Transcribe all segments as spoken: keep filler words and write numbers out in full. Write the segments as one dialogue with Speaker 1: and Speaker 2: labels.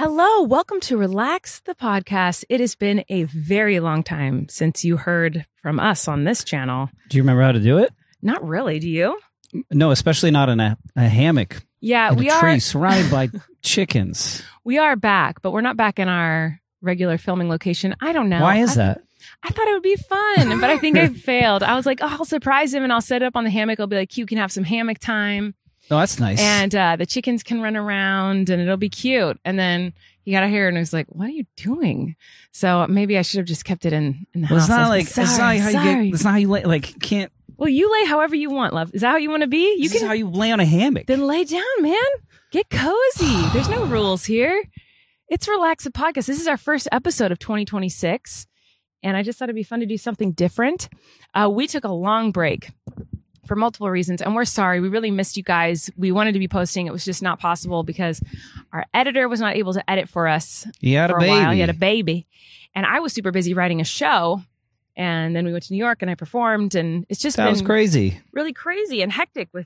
Speaker 1: Hello, welcome to Relax the Podcast. It has been a very long time since you heard from us on this channel.
Speaker 2: Do you remember how to do it?
Speaker 1: Not really, do you?
Speaker 2: No, especially not in a, a hammock.
Speaker 1: Yeah,
Speaker 2: in
Speaker 1: we
Speaker 2: a
Speaker 1: are
Speaker 2: tree surrounded by chickens.
Speaker 1: We are back, but we're not back in our regular filming location. I don't know.
Speaker 2: Why is
Speaker 1: I,
Speaker 2: that?
Speaker 1: I thought it would be fun, but I think I failed. I was like, oh, I'll surprise him and I'll set it up on the hammock. I'll be like, you can have some hammock time.
Speaker 2: Oh, that's nice.
Speaker 1: And uh, the chickens can run around and it'll be cute. And then he got out here and I was like, what are you doing? So maybe I should have just kept it in, in the
Speaker 2: well,
Speaker 1: house.
Speaker 2: It's not like,
Speaker 1: sorry,
Speaker 2: it's not how
Speaker 1: sorry.
Speaker 2: you get, it's not how you lay, like, can't.
Speaker 1: Well, you lay however you want, love. Is that how you want to be? You
Speaker 2: This
Speaker 1: can
Speaker 2: is how you lay on a hammock.
Speaker 1: Then lay down, man. Get cozy. There's no rules here. It's Relax the Podcast. This is our first episode of twenty twenty-six. And I just thought it'd be fun to do something different. Uh, we took a long break for multiple reasons, and we're sorry. We really missed you guys. We wanted to be posting. It was just not possible because our editor was not able to edit for us.
Speaker 2: He had
Speaker 1: for
Speaker 2: a baby.
Speaker 1: while. He had a baby. And I was super busy writing a show. And then we went to New York and I performed, and it's just
Speaker 2: that
Speaker 1: been
Speaker 2: was crazy.
Speaker 1: really crazy and hectic with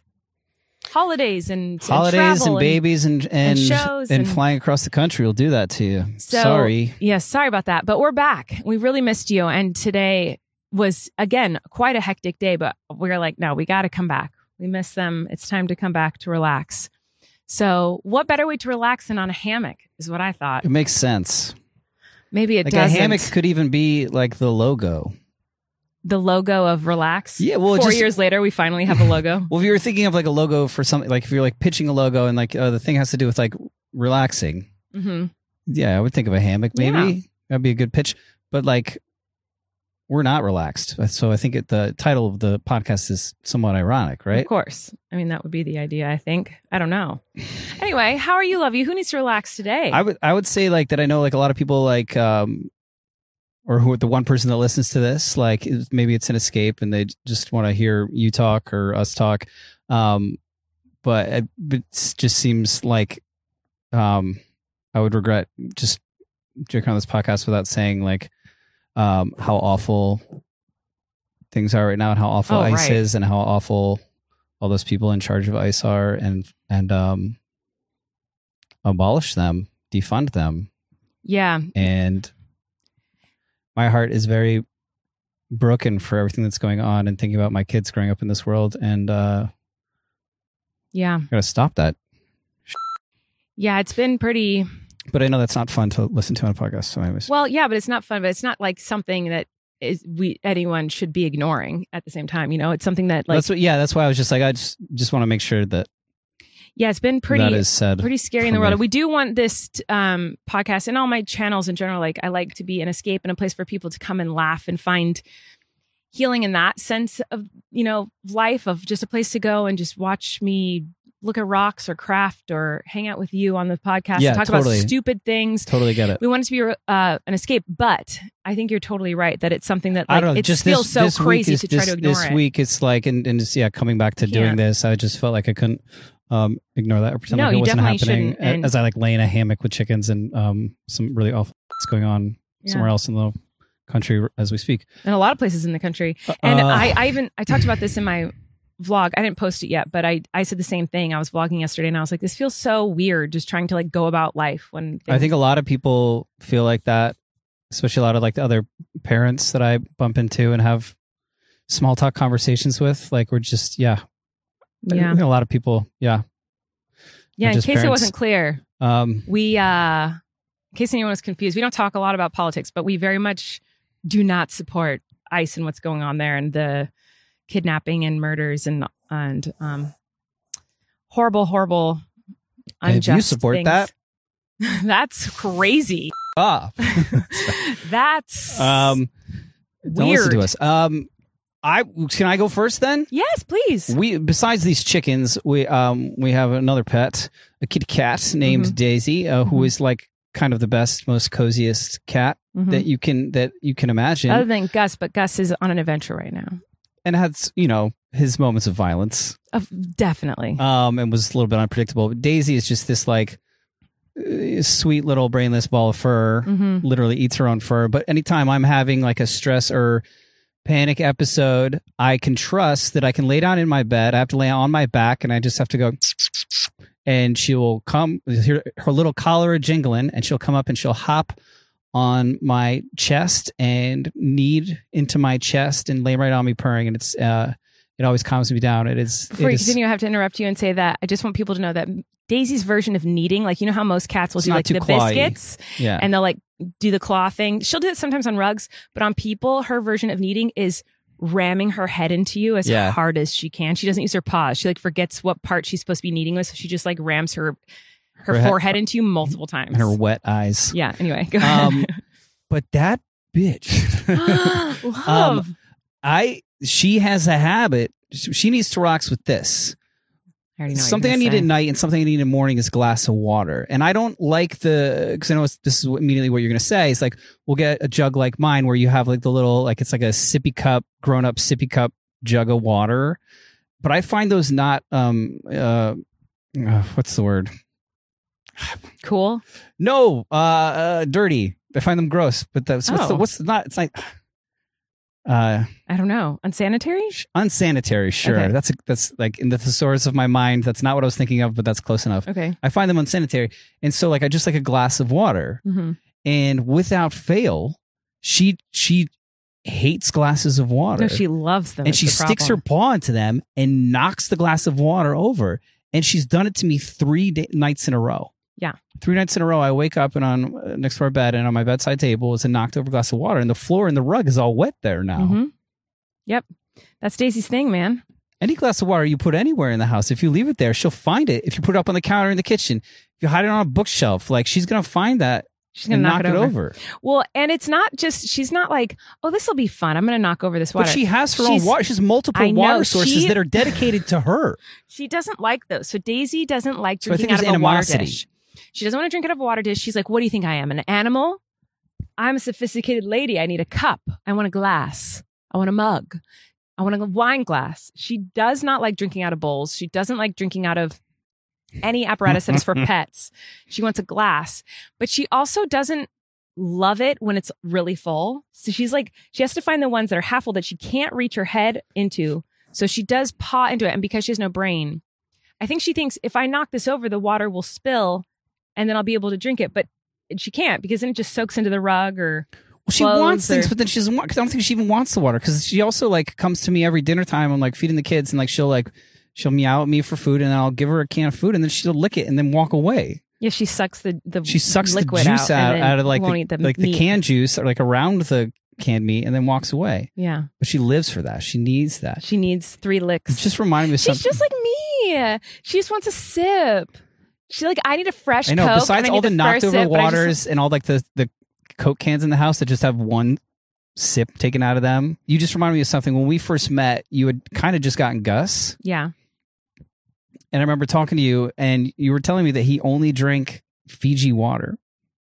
Speaker 1: holidays and
Speaker 2: Holidays
Speaker 1: and,
Speaker 2: and,
Speaker 1: travel
Speaker 2: babies and and,
Speaker 1: and shows
Speaker 2: and
Speaker 1: and-
Speaker 2: flying across the country will do that to you.
Speaker 1: So,
Speaker 2: Sorry.
Speaker 1: Yes, sorry about that. But we're back. We really missed you. And today was, again, quite a hectic day. But we we're like, no, we got to come back. We miss them. It's time to come back to relax. So what better way to relax than on a hammock is what I thought.
Speaker 2: It makes sense.
Speaker 1: Maybe it
Speaker 2: Like
Speaker 1: doesn't.
Speaker 2: a hammock could even be like the logo.
Speaker 1: The logo of Relax.
Speaker 2: Yeah, well,
Speaker 1: Four
Speaker 2: just-
Speaker 1: years later, we finally have a logo.
Speaker 2: Well, if you were thinking of like a logo for something, like if you're like pitching a logo and like uh, the thing has to do with like relaxing.
Speaker 1: hmm
Speaker 2: Yeah, I would think of a hammock. Maybe
Speaker 1: Yeah.
Speaker 2: that'd be a good pitch. But like, we're not relaxed, so I think it, the title of the podcast is somewhat ironic, right?
Speaker 1: Of course. I mean, that would be the idea, I think. I don't know. Anyway, how are you, Love You? Who needs to relax today?
Speaker 2: I would I would say like that. I know like a lot of people like, um, or who the one person that listens to this, like is- maybe it's an escape and they just want to hear you talk or us talk. Um, but it, it just seems like, um, I would regret just drinking on this podcast without saying like, um, how awful things are right now and how awful
Speaker 1: Oh,
Speaker 2: ICE
Speaker 1: right.
Speaker 2: is and how awful all those people in charge of ICE are, and, and, um, abolish them, defund them.
Speaker 1: yeah.
Speaker 2: And my heart is very broken for everything that's going on and thinking about my kids growing up in this world, and uh
Speaker 1: Yeah.
Speaker 2: gotta stop that.
Speaker 1: Yeah. It's been pretty.
Speaker 2: But I know that's not fun to listen to on a podcast, so anyways.
Speaker 1: Well, yeah, but it's not fun. But it's not like something that is we anyone should be ignoring at the same time. You know, it's something that like
Speaker 2: that's what, yeah, that's why I was just like, I just just want to make sure that
Speaker 1: yeah, it's been pretty
Speaker 2: that is said.
Speaker 1: pretty scary in
Speaker 2: for
Speaker 1: the world.
Speaker 2: me.
Speaker 1: We do want this um, podcast and all my channels in general. Like I like to be an escape and a place for people to come and laugh and find healing in that sense of you know life, of just a place to go and just watch me look at rocks or craft or hang out with you on the podcast
Speaker 2: Yeah,
Speaker 1: and talk
Speaker 2: totally.
Speaker 1: about stupid things.
Speaker 2: Totally get it.
Speaker 1: We want it to be uh, an escape, but I think you're totally right that it's something that
Speaker 2: I
Speaker 1: like,
Speaker 2: don't know.
Speaker 1: it
Speaker 2: Just
Speaker 1: feels
Speaker 2: this,
Speaker 1: so
Speaker 2: this
Speaker 1: crazy
Speaker 2: week is,
Speaker 1: to try
Speaker 2: this,
Speaker 1: to ignore
Speaker 2: this
Speaker 1: it.
Speaker 2: week, it's like, and, and just, yeah, coming back to doing
Speaker 1: Can't.
Speaker 2: this, I just felt like I couldn't um, ignore that or pretend
Speaker 1: No,
Speaker 2: like it
Speaker 1: you
Speaker 2: wasn't
Speaker 1: definitely
Speaker 2: happening.
Speaker 1: shouldn't, and-
Speaker 2: As I like lay in a hammock with chickens and um, some really awful that's going on
Speaker 1: Yeah.
Speaker 2: somewhere else in the country as we speak.
Speaker 1: in a lot of places in the country. And
Speaker 2: Uh,
Speaker 1: I, I even I talked about this in my vlog. I didn't post it yet, but I I said the same thing. I was vlogging yesterday, and I was like, this feels so weird, just trying to like go about life when
Speaker 2: I think a lot of people feel like that, especially a lot of like the other parents that I bump into and have small talk conversations with. Like we're just, yeah,
Speaker 1: yeah
Speaker 2: I think a lot of people, yeah.
Speaker 1: yeah. In
Speaker 2: just
Speaker 1: case it
Speaker 2: parents.
Speaker 1: wasn't clear,
Speaker 2: Um,
Speaker 1: we uh, in case anyone was confused, we don't talk a lot about politics, but we very much do not support ICE and what's going on there and the kidnapping and murders and and um horrible, horrible, unjust
Speaker 2: if you support
Speaker 1: things.
Speaker 2: that,
Speaker 1: That's crazy.
Speaker 2: ah,
Speaker 1: That's
Speaker 2: um, don't listen
Speaker 1: weird.
Speaker 2: to us. Um, I can I go first then?
Speaker 1: Yes, please.
Speaker 2: We besides these chickens, we um we have another pet, a kitty cat named
Speaker 1: Mhm.
Speaker 2: Daisy, uh, who
Speaker 1: Mhm.
Speaker 2: is like kind of the best, most coziest cat
Speaker 1: Mhm.
Speaker 2: that you can that you can imagine,
Speaker 1: Other than Gus, but Gus is on an adventure right now.
Speaker 2: and has you know his moments of violence,
Speaker 1: Uh, definitely.
Speaker 2: um, and was a little bit unpredictable. But Daisy is just this like uh, sweet little brainless ball of fur.
Speaker 1: hmm
Speaker 2: Literally eats her own fur. But anytime I'm having like a stress or panic episode, I can trust that I can lay down in my bed. I have to lay on my back, and I just have to go, and she will come, hear her little collar jingling, and she'll come up and she'll hop on my chest and knead into my chest and lay right on me purring. And it's, uh, it always calms me down. It is.
Speaker 1: Before
Speaker 2: it
Speaker 1: you
Speaker 2: is,
Speaker 1: continue, I have to interrupt you and say that I just want people to know that Daisy's version of kneading, like, you know how most cats will
Speaker 2: It's
Speaker 1: do
Speaker 2: not
Speaker 1: like
Speaker 2: too
Speaker 1: the
Speaker 2: clawy.
Speaker 1: biscuits
Speaker 2: yeah.
Speaker 1: and they'll like do the claw thing. She'll do it sometimes on rugs, but on people, her version of kneading is ramming her head into you as
Speaker 2: Yeah.
Speaker 1: hard as she can. She doesn't use her paws. She like forgets what part she's supposed to be kneading with. So she just like rams her, her,
Speaker 2: Her head-
Speaker 1: forehead into you multiple times.
Speaker 2: and her wet eyes.
Speaker 1: Yeah. Anyway, go ahead.
Speaker 2: Um, but that bitch,
Speaker 1: Love.
Speaker 2: um, I, she has a habit. She needs to rocks with this.
Speaker 1: I already know what
Speaker 2: Something I
Speaker 1: you're
Speaker 2: need
Speaker 1: gonna
Speaker 2: at
Speaker 1: say.
Speaker 2: night and something I need in the morning is a glass of water. And I don't like the, because I know it's, this is what- immediately what you're going to say. It's like, we'll get a jug like mine where you have like the little, like it's like a sippy cup, grown up sippy cup jug of water. But I find those not, um, uh, uh what's the word?
Speaker 1: Cool.
Speaker 2: No, uh, uh dirty. I find them gross. But that's, what's the,
Speaker 1: Oh.
Speaker 2: what's the, not, it's like, uh,
Speaker 1: I don't know. Unsanitary?
Speaker 2: unsanitary. Sure.
Speaker 1: Okay.
Speaker 2: That's, a, that's like in the thesaurus of my mind. That's not what I was thinking of, but that's close enough.
Speaker 1: Okay.
Speaker 2: I find them unsanitary. And so like I just like a glass of water.
Speaker 1: hmm
Speaker 2: And without fail, she she hates glasses of water.
Speaker 1: No, she loves them.
Speaker 2: and
Speaker 1: It's
Speaker 2: she
Speaker 1: the
Speaker 2: sticks her
Speaker 1: problem.
Speaker 2: paw into them and knocks the glass of water over. And she's done it to me three day- nights in a row.
Speaker 1: Yeah.
Speaker 2: Three nights in a row, I wake up and on uh, next to our bed and on my bedside table is a knocked over glass of water, and the floor and the rug is all wet there now.
Speaker 1: Mhm. Yep. That's Daisy's thing, man.
Speaker 2: Any glass of water you put anywhere in the house, if you leave it there, she'll find it. If you put it up on the counter in the kitchen, if you hide it on a bookshelf, like she's gonna find that.
Speaker 1: She's going
Speaker 2: and
Speaker 1: to knock,
Speaker 2: knock
Speaker 1: it,
Speaker 2: it
Speaker 1: over.
Speaker 2: over.
Speaker 1: Well, and it's not just, she's not like, oh, this will be fun. I'm going to knock over this water.
Speaker 2: But she has her
Speaker 1: She's-
Speaker 2: own water. She has multiple
Speaker 1: I know,
Speaker 2: water sources
Speaker 1: she-
Speaker 2: that are dedicated to her.
Speaker 1: She doesn't like those. So Daisy doesn't like
Speaker 2: So I
Speaker 1: drinking
Speaker 2: think
Speaker 1: out of
Speaker 2: there's
Speaker 1: a water
Speaker 2: animosity.
Speaker 1: dish. She doesn't want to drink out of a water dish. She's like, what do you think I am? An animal? I'm a sophisticated lady. I need a cup. I want a glass. I want a mug. I want a wine glass. She does not like drinking out of bowls. She doesn't like drinking out of any apparatus that's for pets. She wants a glass. But she also doesn't love it when it's really full. So she's like, she has to find the ones that are half full that she can't reach her head into. So she does paw into it. And because she has no brain, I think she thinks if I knock this over, the water will spill and then I'll be able to drink it. But she can't, because then it just soaks into the rug or
Speaker 2: Well, she
Speaker 1: clothes
Speaker 2: wants things,
Speaker 1: or-
Speaker 2: but then she doesn't want, because I don't think she even wants the water. Because she also like comes to me every dinner time. I'm like feeding the kids, and like she'll like, she'll meow at me for food, and then I'll give her a can of food, and then she'll lick it and then walk away.
Speaker 1: yeah, she sucks the, the
Speaker 2: She sucks the
Speaker 1: liquid
Speaker 2: juice
Speaker 1: out,
Speaker 2: out,
Speaker 1: and
Speaker 2: out,
Speaker 1: then
Speaker 2: of like
Speaker 1: won't
Speaker 2: the,
Speaker 1: eat the
Speaker 2: like the
Speaker 1: meat.
Speaker 2: canned juice, or like around the canned meat, and then walks away.
Speaker 1: Yeah,
Speaker 2: But she lives for that. She needs that.
Speaker 1: she needs three licks.
Speaker 2: It just reminded me of
Speaker 1: She's
Speaker 2: something.
Speaker 1: just like me. She just wants a sip. She's like, I need a fresh
Speaker 2: I know.
Speaker 1: Coke.
Speaker 2: Besides
Speaker 1: and I
Speaker 2: all
Speaker 1: need
Speaker 2: the knocked
Speaker 1: first
Speaker 2: over
Speaker 1: sip, but I just-
Speaker 2: waters and all like the the Coke cans in the house that just have one sip taken out of them, you just reminded me of something. When we first met, you had kind of just gotten Gus,
Speaker 1: yeah.
Speaker 2: and I remember talking to you, and you were telling me that he only drank Fiji water.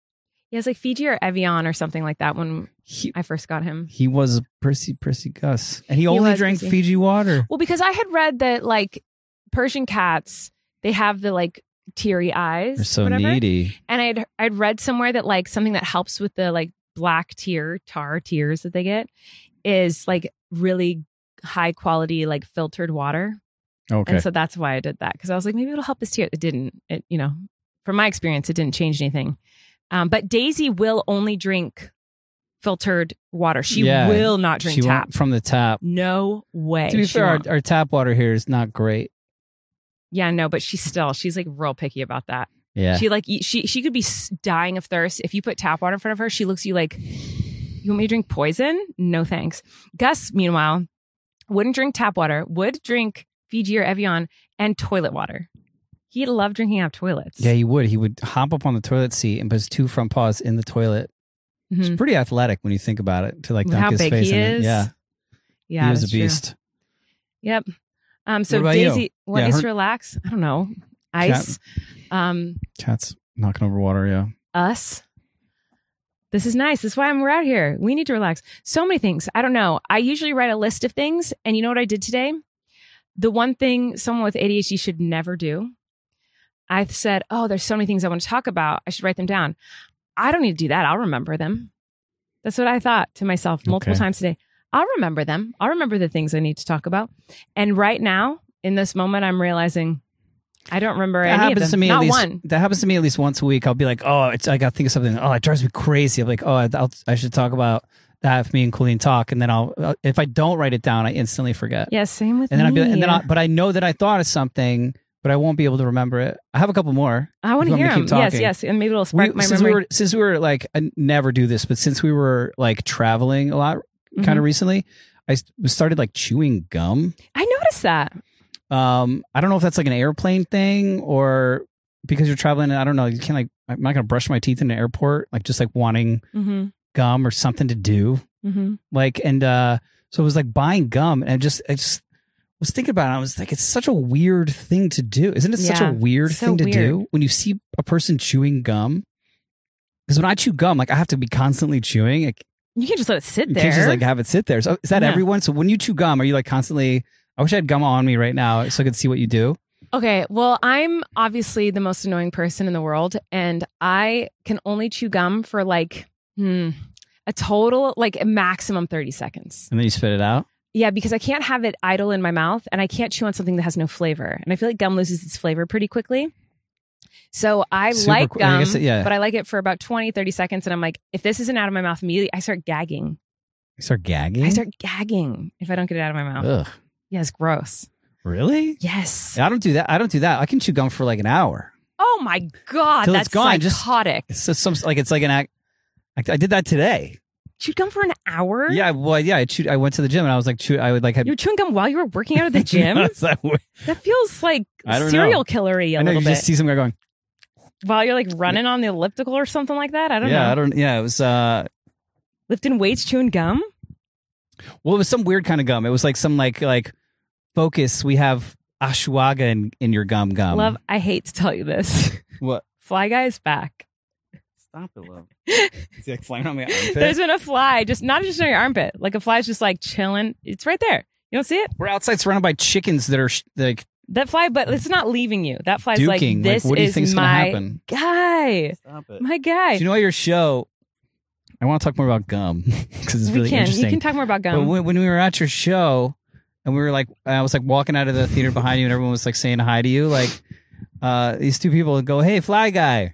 Speaker 1: He has like Fiji or Evian or something like that when
Speaker 2: He
Speaker 1: I first got him.
Speaker 2: he was a prissy prissy Gus, and he, only
Speaker 1: was
Speaker 2: drank
Speaker 1: prissy.
Speaker 2: Fiji water.
Speaker 1: Well, because I had read that like Persian cats, they have the like teary eyes.
Speaker 2: They're so
Speaker 1: whatever.
Speaker 2: needy.
Speaker 1: And I'd I'd read somewhere that like something that helps with the like black tear, tar tears that they get is like really high quality, like filtered water.
Speaker 2: Okay.
Speaker 1: And so that's why I did that. Because I was like, maybe it'll help his tear. It didn't. It, you know, from my experience, it didn't change anything. Um, but Daisy will only drink filtered water. She
Speaker 2: Yeah,
Speaker 1: will not drink
Speaker 2: she
Speaker 1: tap.
Speaker 2: went from the tap.
Speaker 1: No way.
Speaker 2: To be
Speaker 1: She
Speaker 2: fair, our,
Speaker 1: won't.
Speaker 2: our tap water here is not great.
Speaker 1: Yeah, no, but she's still, she's like real picky about that.
Speaker 2: Yeah.
Speaker 1: She like, she she could be s- dying of thirst. If you put tap water in front of her, she looks at you like, you want me to drink poison? No, thanks. Gus, meanwhile, wouldn't drink tap water, would drink Fiji or Evian and toilet water. He loved drinking out of toilets.
Speaker 2: Yeah, he would. He would hop up on the toilet seat and put his two front paws in the toilet.
Speaker 1: Mhm.
Speaker 2: It's pretty athletic when you think about it. To like
Speaker 1: With
Speaker 2: dunk
Speaker 1: how
Speaker 2: his
Speaker 1: big
Speaker 2: face
Speaker 1: he
Speaker 2: in it.
Speaker 1: is.
Speaker 2: Yeah,
Speaker 1: Yeah,
Speaker 2: he was a
Speaker 1: that's true.
Speaker 2: beast.
Speaker 1: Yep. Um. So
Speaker 2: What about you?
Speaker 1: Daisy, what
Speaker 2: Yeah,
Speaker 1: needs
Speaker 2: her-
Speaker 1: to relax? I don't know. Ice. Um.
Speaker 2: Cat's knocking over water. Yeah.
Speaker 1: Us. This is nice. This is why I'm we're out here. We need to relax. So many things. I don't know. I usually write a list of things, and you know what I did today? The one thing someone with A D H D should never do. I said, "Oh, there's so many things I want to talk about. I should write them down." I don't need to do that. I'll remember them. That's what I thought to myself multiple
Speaker 2: Okay.
Speaker 1: times today. I'll remember them. I'll remember the things I need to talk about. And right now, in this moment, I'm realizing I don't remember
Speaker 2: That
Speaker 1: any of
Speaker 2: happens
Speaker 1: them.
Speaker 2: to me
Speaker 1: Not
Speaker 2: at least.
Speaker 1: one.
Speaker 2: That happens to me at least once a week. I'll be like, oh, it's I got to think of something. Oh, it drives me crazy. I'm like, oh, I- I'll, I should talk about that if me and Colleen talk, and then I'll if I don't write it down, I instantly forget.
Speaker 1: Yeah, same with
Speaker 2: And then
Speaker 1: me.
Speaker 2: I'll be, and then I, but I know that I thought of something, but I won't be able to remember it. I have a couple more.
Speaker 1: I want
Speaker 2: if
Speaker 1: to
Speaker 2: you
Speaker 1: hear
Speaker 2: want me
Speaker 1: them.
Speaker 2: to keep
Speaker 1: Yes,
Speaker 2: talking.
Speaker 1: yes, and maybe it'll spark
Speaker 2: We,
Speaker 1: my
Speaker 2: since
Speaker 1: memory.
Speaker 2: we were since we were like I never do this, but since we were like traveling a lot, kind
Speaker 1: Mhm.
Speaker 2: of recently, I s- started like chewing gum.
Speaker 1: I noticed that.
Speaker 2: Um, I don't know if that's like an airplane thing or because you're traveling. I don't know. You can't like. I'm not gonna brush my teeth in an airport. Like just like wanting
Speaker 1: Mm-hmm.
Speaker 2: gum or something to do.
Speaker 1: Mm-hmm.
Speaker 2: Like and uh, so it was like buying gum, and I just I just was thinking about it. I was like, it's such a weird thing to do. Isn't it such
Speaker 1: Yeah,
Speaker 2: a weird
Speaker 1: so
Speaker 2: thing to
Speaker 1: weird.
Speaker 2: do when you see a person chewing gum? Because when I chew gum, like I have to be constantly chewing. Like,
Speaker 1: You can't just let it sit
Speaker 2: you
Speaker 1: there.
Speaker 2: can't just like have it sit there. So is that
Speaker 1: Yeah.
Speaker 2: everyone? So when you chew gum, are you like constantly? I wish I had gum on me right now so I could see what you do.
Speaker 1: Okay, well, I'm obviously the most annoying person in the world, and I can only chew gum for like hmm, a total, like a maximum thirty seconds.
Speaker 2: And then you spit it out.
Speaker 1: Yeah, because I can't have it idle in my mouth, and I can't chew on something that has no flavor. And I feel like gum loses its flavor pretty quickly. So I
Speaker 2: Super
Speaker 1: like
Speaker 2: qu- I
Speaker 1: gum,
Speaker 2: guess it- yeah.
Speaker 1: but I like it for about twenty, thirty seconds, and I'm like, if this isn't out of my mouth immediately, I start gagging.
Speaker 2: You start gagging.
Speaker 1: I start gagging if I don't get it out of my mouth.
Speaker 2: Ugh.
Speaker 1: Yeah, it's gross.
Speaker 2: Really?
Speaker 1: Yes.
Speaker 2: I don't do that. I don't do that. I can chew gum for like an hour.
Speaker 1: Oh my God,
Speaker 2: Till
Speaker 1: that's
Speaker 2: it's gone, just-
Speaker 1: psychotic.
Speaker 2: It's just some like it's like an act. I, I did that today.
Speaker 1: Chewed gum for an hour?
Speaker 2: Yeah, well, yeah. I chewed, I went to the gym and I was like, chew, I would like have.
Speaker 1: You were chewing gum while you were working out at the gym?
Speaker 2: Yes, I would.
Speaker 1: That feels like
Speaker 2: I don't
Speaker 1: serial
Speaker 2: know.
Speaker 1: killery a
Speaker 2: I know
Speaker 1: little
Speaker 2: you
Speaker 1: bit.
Speaker 2: just see some guy going.
Speaker 1: While you're like running on the elliptical or something like that? I don't
Speaker 2: yeah,
Speaker 1: know.
Speaker 2: I don't. Yeah, it was. uh
Speaker 1: Lifting weights, chewing gum?
Speaker 2: Well, it was some weird kind of gum. It was like some like like focus. We have ashwagandha in, in your gum gum.
Speaker 1: Love, I hate to tell you this.
Speaker 2: What?
Speaker 1: Fly Guy is back.
Speaker 2: Stop it, love. Is he like flying on my armpit?
Speaker 1: There's been a fly, just not just on your armpit. Like a fly's just like chilling. It's right there. You don't see it?
Speaker 2: We're outside surrounded by chickens that are sh- like
Speaker 1: That fly, but it's not leaving you. That fly's
Speaker 2: duking.
Speaker 1: like,
Speaker 2: Like,
Speaker 1: this
Speaker 2: what do you
Speaker 1: is
Speaker 2: think's gonna
Speaker 1: my
Speaker 2: happen?
Speaker 1: guy.
Speaker 2: Stop it.
Speaker 1: My guy.
Speaker 2: Do you know your show? I want to talk more about gum because it's
Speaker 1: we
Speaker 2: really
Speaker 1: can.
Speaker 2: interesting.
Speaker 1: You can talk more about
Speaker 2: But
Speaker 1: gum.
Speaker 2: when, when we were at your show, and we were like, I was like walking out of the theater behind you, and everyone was like saying hi to you. Like, uh, these two people would go, "Hey, Fly Guy."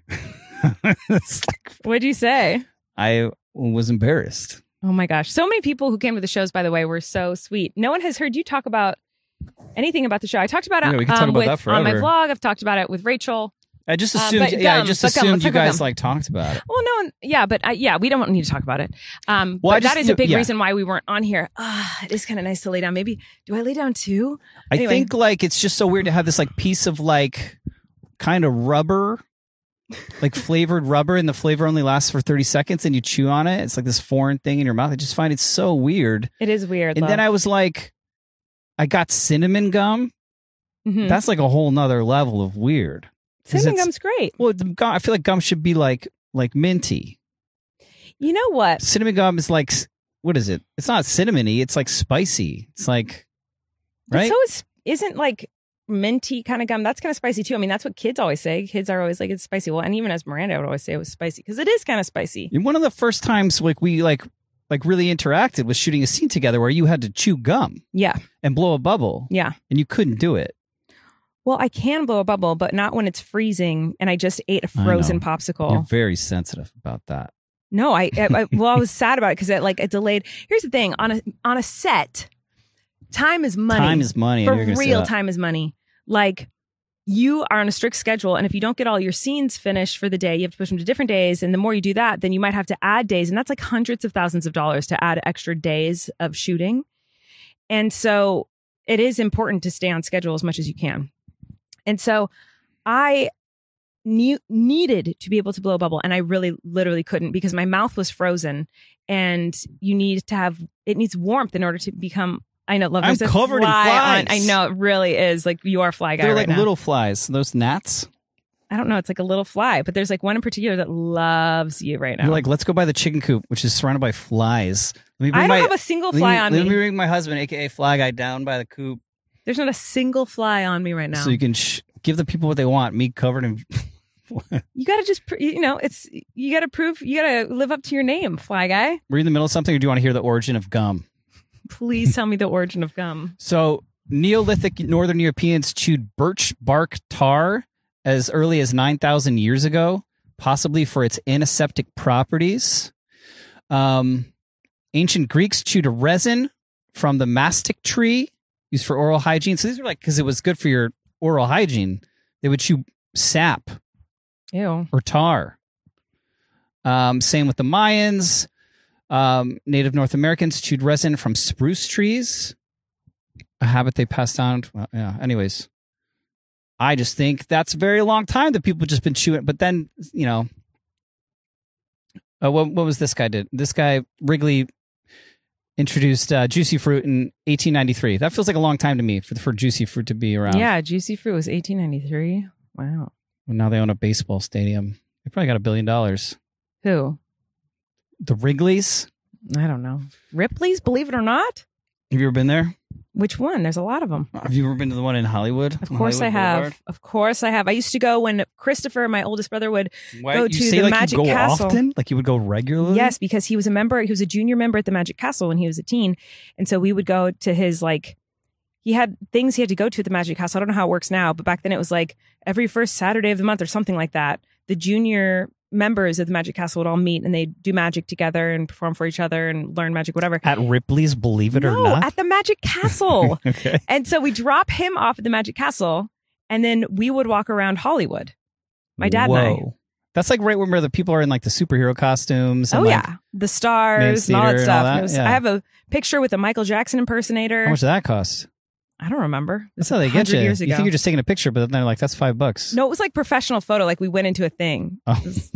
Speaker 2: It's like,
Speaker 1: What'd you say?
Speaker 2: I was embarrassed.
Speaker 1: Oh my gosh. So many people who came to the shows, by the way, were so sweet. No one has heard you talk about anything about the show. I talked about it
Speaker 2: Yeah, we can talk
Speaker 1: um,
Speaker 2: about
Speaker 1: with,
Speaker 2: that
Speaker 1: on my
Speaker 2: forever.
Speaker 1: vlog. I've talked about it with Rachel.
Speaker 2: I just
Speaker 1: Uh,
Speaker 2: assumed.
Speaker 1: but
Speaker 2: yeah, I
Speaker 1: gum,
Speaker 2: just
Speaker 1: but gum,
Speaker 2: assumed
Speaker 1: let's
Speaker 2: you
Speaker 1: talk about
Speaker 2: guys
Speaker 1: gum.
Speaker 2: like talked about it.
Speaker 1: Well, no, yeah, but uh, yeah, we don't need to talk about it. Um,
Speaker 2: Well, I
Speaker 1: but
Speaker 2: just-
Speaker 1: that is a big
Speaker 2: yeah.
Speaker 1: reason why we weren't on here. Ah, it is kind of nice to lay down. Maybe do I lay down too?
Speaker 2: I
Speaker 1: Anyway.
Speaker 2: think like it's just so weird to have this like piece of like kind of rubber, like flavored rubber, and the flavor only lasts for thirty seconds, and you chew on it. It's like this foreign thing in your mouth. I just find it so weird.
Speaker 1: It is weird.
Speaker 2: And then I was like, I got cinnamon gum.
Speaker 1: mm-hmm.
Speaker 2: That's like a whole nother level of weird. 'Cause
Speaker 1: cinnamon
Speaker 2: it's-
Speaker 1: gum's great.
Speaker 2: Well, the gum, I feel like gum should be like like minty.
Speaker 1: You know what?
Speaker 2: Cinnamon gum is like s- what is it? It's not cinnamony. It's like spicy. It's like
Speaker 1: But
Speaker 2: right.
Speaker 1: so is isn't like minty kind of gum. That's kind of spicy too. I mean, that's what kids always say. Kids are always like, it's spicy. Well, and even as Miranda, I would always say it was spicy because it is kind of spicy.
Speaker 2: And one of the first times like we like like really interacted was shooting a scene together where you had to chew gum
Speaker 1: Yeah.
Speaker 2: and blow a bubble,
Speaker 1: Yeah.
Speaker 2: and you couldn't do it.
Speaker 1: Well, I can blow a bubble, but not when it's freezing and I just ate a
Speaker 2: I
Speaker 1: frozen
Speaker 2: know.
Speaker 1: popsicle.
Speaker 2: You're very sensitive about that.
Speaker 1: No, I, I, I well, I was sad about it because it like it delayed. Here's the thing: on a on a set, time is money.
Speaker 2: Time is money.
Speaker 1: For
Speaker 2: and you're gonna say
Speaker 1: real,
Speaker 2: that.
Speaker 1: time is money. Like you are on a strict schedule, and if you don't get all your scenes finished for the day, you have to push them to different days. And the more you do that, then you might have to add days, and that's like hundreds of thousands of dollars to add extra days of shooting. And so it is important to stay on schedule as much as you can. And so I ne- needed to be able to blow a bubble, and I really literally couldn't because my mouth was frozen, and you need to have it needs warmth in order to become. I know, love.
Speaker 2: I'm
Speaker 1: there's a
Speaker 2: covered in
Speaker 1: fly
Speaker 2: flies.
Speaker 1: on- I know it really is like you are a fly guy.
Speaker 2: They're
Speaker 1: right
Speaker 2: like
Speaker 1: now.
Speaker 2: little flies. Those gnats.
Speaker 1: I don't know. It's like a little fly, but there's like one in particular that loves you right now.
Speaker 2: You're like, let's go by the chicken coop, which is surrounded by flies. Let me bring
Speaker 1: I don't
Speaker 2: my,
Speaker 1: have a single
Speaker 2: let
Speaker 1: fly
Speaker 2: me,
Speaker 1: on
Speaker 2: let
Speaker 1: me.
Speaker 2: me bring my husband, aka Fly Guy, down by the coop
Speaker 1: There's not a single fly on me right now.
Speaker 2: so you can sh- give the people what they want. Me covered in.
Speaker 1: You got to just, pr- you know, it's you got to prove, you got to live up to your name, fly guy.
Speaker 2: Were you in the middle of something, or do you want to hear the origin of gum?
Speaker 1: Please tell me the origin of gum.
Speaker 2: So Neolithic Northern Europeans chewed birch bark tar as early as nine thousand years ago, possibly for its antiseptic properties. Um, ancient Greeks chewed a resin from the mastic tree used for oral hygiene. So these are like, because it was good for your oral hygiene, they would chew sap.
Speaker 1: Ew.
Speaker 2: Or tar. Um, same with the Mayans. Um, Native North Americans chewed resin from spruce trees, a habit they passed down. Well, yeah. Anyways, I just think that's a very long time that people just been chewing. But then, you know, uh, what, what was this guy did? This guy, Wrigley, introduced uh, juicy fruit in eighteen ninety-three. That feels like a long time to me for, for juicy fruit to be around.
Speaker 1: Yeah, juicy fruit was eighteen ninety-three. Wow.
Speaker 2: Well, now they own a baseball stadium. They probably got a billion dollars.
Speaker 1: Who?
Speaker 2: The Wrigleys.
Speaker 1: I don't know. Ripley's, believe it or not?
Speaker 2: Have you ever been there?
Speaker 1: Which one? There's a lot of them.
Speaker 2: Have you ever been to the one in Hollywood?
Speaker 1: Of course
Speaker 2: Hollywood
Speaker 1: I have.
Speaker 2: Boulevard?
Speaker 1: Of course I have. I used to go when Christopher, my oldest brother, would
Speaker 2: Why,
Speaker 1: go
Speaker 2: you
Speaker 1: to
Speaker 2: say
Speaker 1: the
Speaker 2: like
Speaker 1: Magic
Speaker 2: you go
Speaker 1: Castle.
Speaker 2: Often? Like you would go regularly?
Speaker 1: Yes, because he was a member. He was a junior member at the Magic Castle when he was a teen. And so we would go to his, like, he had things he had to go to at the Magic Castle. I don't know how it works now, but back then it was like every first Saturday of the month or something like that. The junior members of the Magic Castle would all meet and they'd do magic together and perform for each other and learn magic, whatever.
Speaker 2: At Ripley's, believe it
Speaker 1: no,
Speaker 2: or not?
Speaker 1: at the Magic Castle.
Speaker 2: Okay.
Speaker 1: And so we drop him off at the Magic Castle and then we would walk around Hollywood. My dad
Speaker 2: Whoa.
Speaker 1: and I.
Speaker 2: That's like right where the people are in like the superhero costumes. And
Speaker 1: Oh,
Speaker 2: like,
Speaker 1: yeah. The stars and all
Speaker 2: Theater
Speaker 1: that
Speaker 2: and
Speaker 1: stuff.
Speaker 2: all that?
Speaker 1: And it was,
Speaker 2: Yeah.
Speaker 1: I have a picture with a Michael Jackson impersonator.
Speaker 2: How much did that cost?
Speaker 1: I don't remember.
Speaker 2: That's how they get you.
Speaker 1: Years
Speaker 2: You
Speaker 1: ago.
Speaker 2: think you're just taking a picture, but then they're like, that's five bucks.
Speaker 1: No, it was like professional photo. Like we went into a thing.
Speaker 2: Oh.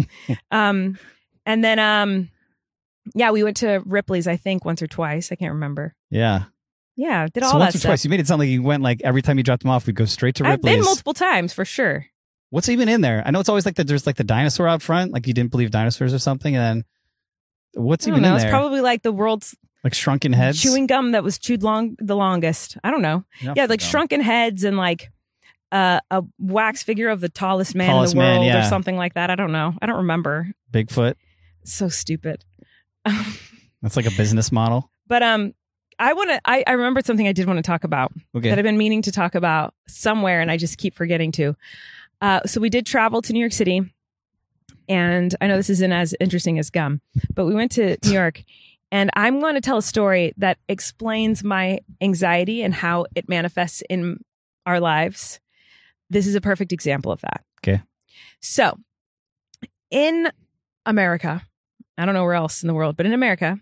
Speaker 1: um, and then, um, yeah, we went to Ripley's, I think, once or twice. I can't remember.
Speaker 2: Yeah.
Speaker 1: Yeah, did all
Speaker 2: so
Speaker 1: that
Speaker 2: once or
Speaker 1: stuff.
Speaker 2: twice. You made it sound like you went like every time you dropped them off, we'd go straight to
Speaker 1: I've
Speaker 2: Ripley's.
Speaker 1: been multiple times for sure.
Speaker 2: What's even in there? I know it's always like that. There's like the dinosaur out front, like you didn't believe dinosaurs or something. And then what's
Speaker 1: I
Speaker 2: even
Speaker 1: don't know.
Speaker 2: in
Speaker 1: It's
Speaker 2: there?
Speaker 1: probably like the world's
Speaker 2: Like shrunken heads?
Speaker 1: chewing gum that was chewed long the longest. I don't know.
Speaker 2: Enough
Speaker 1: yeah,
Speaker 2: for
Speaker 1: like
Speaker 2: them.
Speaker 1: shrunken heads and like uh, a wax figure of the tallest man
Speaker 2: Tallest
Speaker 1: in the
Speaker 2: man,
Speaker 1: world
Speaker 2: yeah.
Speaker 1: or something like that. I don't know. I don't remember.
Speaker 2: Bigfoot.
Speaker 1: So stupid.
Speaker 2: That's like a business model.
Speaker 1: But um, I want to. I, I remembered something I did want to talk about
Speaker 2: Okay.
Speaker 1: that I've been meaning to talk about somewhere, and I just keep forgetting to. Uh, so we did travel to New York City, and I know this isn't as interesting as gum, but we went to New York, and I'm going to tell a story that explains my anxiety and how it manifests in our lives. This is a perfect example of that.
Speaker 2: Okay.
Speaker 1: So, in America, I don't know where else in the world, but in America,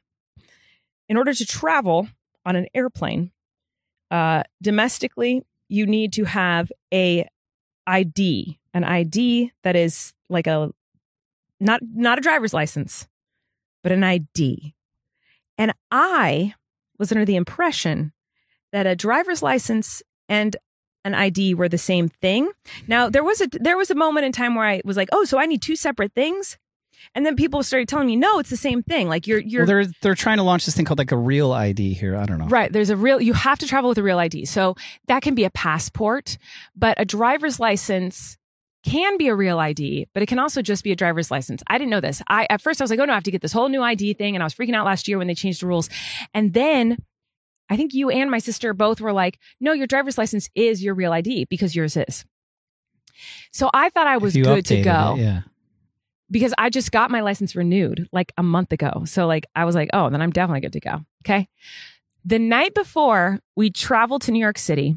Speaker 1: in order to travel on an airplane, uh, domestically, you need to have a I D, an I D that is like a not not a driver's license, but an I D. And I was under the impression that a driver's license and an I D were the same thing. Now there was a there was a moment in time where I was like, oh, so I need two separate things. And then people started telling me, no, it's the same thing. Like you're, you're
Speaker 2: Well, they're they're trying to launch this thing called like a real I D here. I don't know.
Speaker 1: right. There's a real, you have to travel with a real I D. So that can be a passport, but a driver's license can be a real I D, but it can also just be a driver's license. I didn't know this. I, at first I was like, oh no, I have to get this whole new I D thing. And I was freaking out last year when they changed the rules. And then I think you and my sister both were like, no, your driver's license is your real I D because yours is. So I thought I was
Speaker 2: If you
Speaker 1: good to
Speaker 2: updated
Speaker 1: go.
Speaker 2: it, yeah.
Speaker 1: Because I just got my license renewed like a month ago. So like I was like, oh, then I'm definitely good to go. Okay. The night before we traveled to New York City,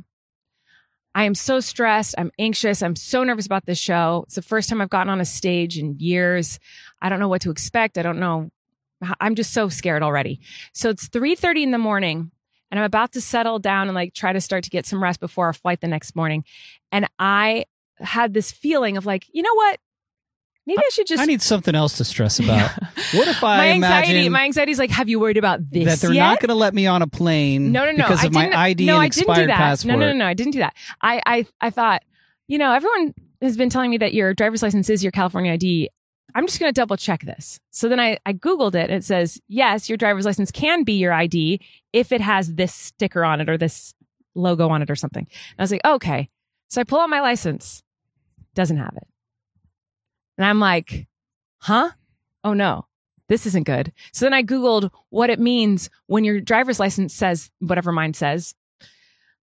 Speaker 1: I am so stressed. I'm anxious. I'm so nervous about this show. It's the first time I've gotten on a stage in years. I don't know what to expect. I don't know. I'm just so scared already. So it's three thirty in the morning and I'm about to settle down and like try to start to get some rest before our flight the next morning. And I had this feeling of like, you know what? Maybe I should just.
Speaker 2: I need something else to stress about. What if I
Speaker 1: my anxiety,
Speaker 2: imagine
Speaker 1: my anxiety is like, have you worried about this
Speaker 2: that they're
Speaker 1: yet?
Speaker 2: not going to let me on a plane
Speaker 1: no, no, no.
Speaker 2: because
Speaker 1: I
Speaker 2: of my
Speaker 1: didn't-
Speaker 2: I D
Speaker 1: no,
Speaker 2: and
Speaker 1: I didn't do
Speaker 2: expired
Speaker 1: that.
Speaker 2: passport?
Speaker 1: No, no, no, no. I didn't do that. I, I, I thought, you know, everyone has been telling me that your driver's license is your California I D. I'm just going to double check this. So then I, I Googled it and it says, yes, your driver's license can be your I D if it has this sticker on it or this logo on it or something. And I was like, okay. So I pull out my license. Doesn't have it. And I'm like, huh? Oh no, this isn't good. So then I Googled what it means when your driver's license says whatever mine says.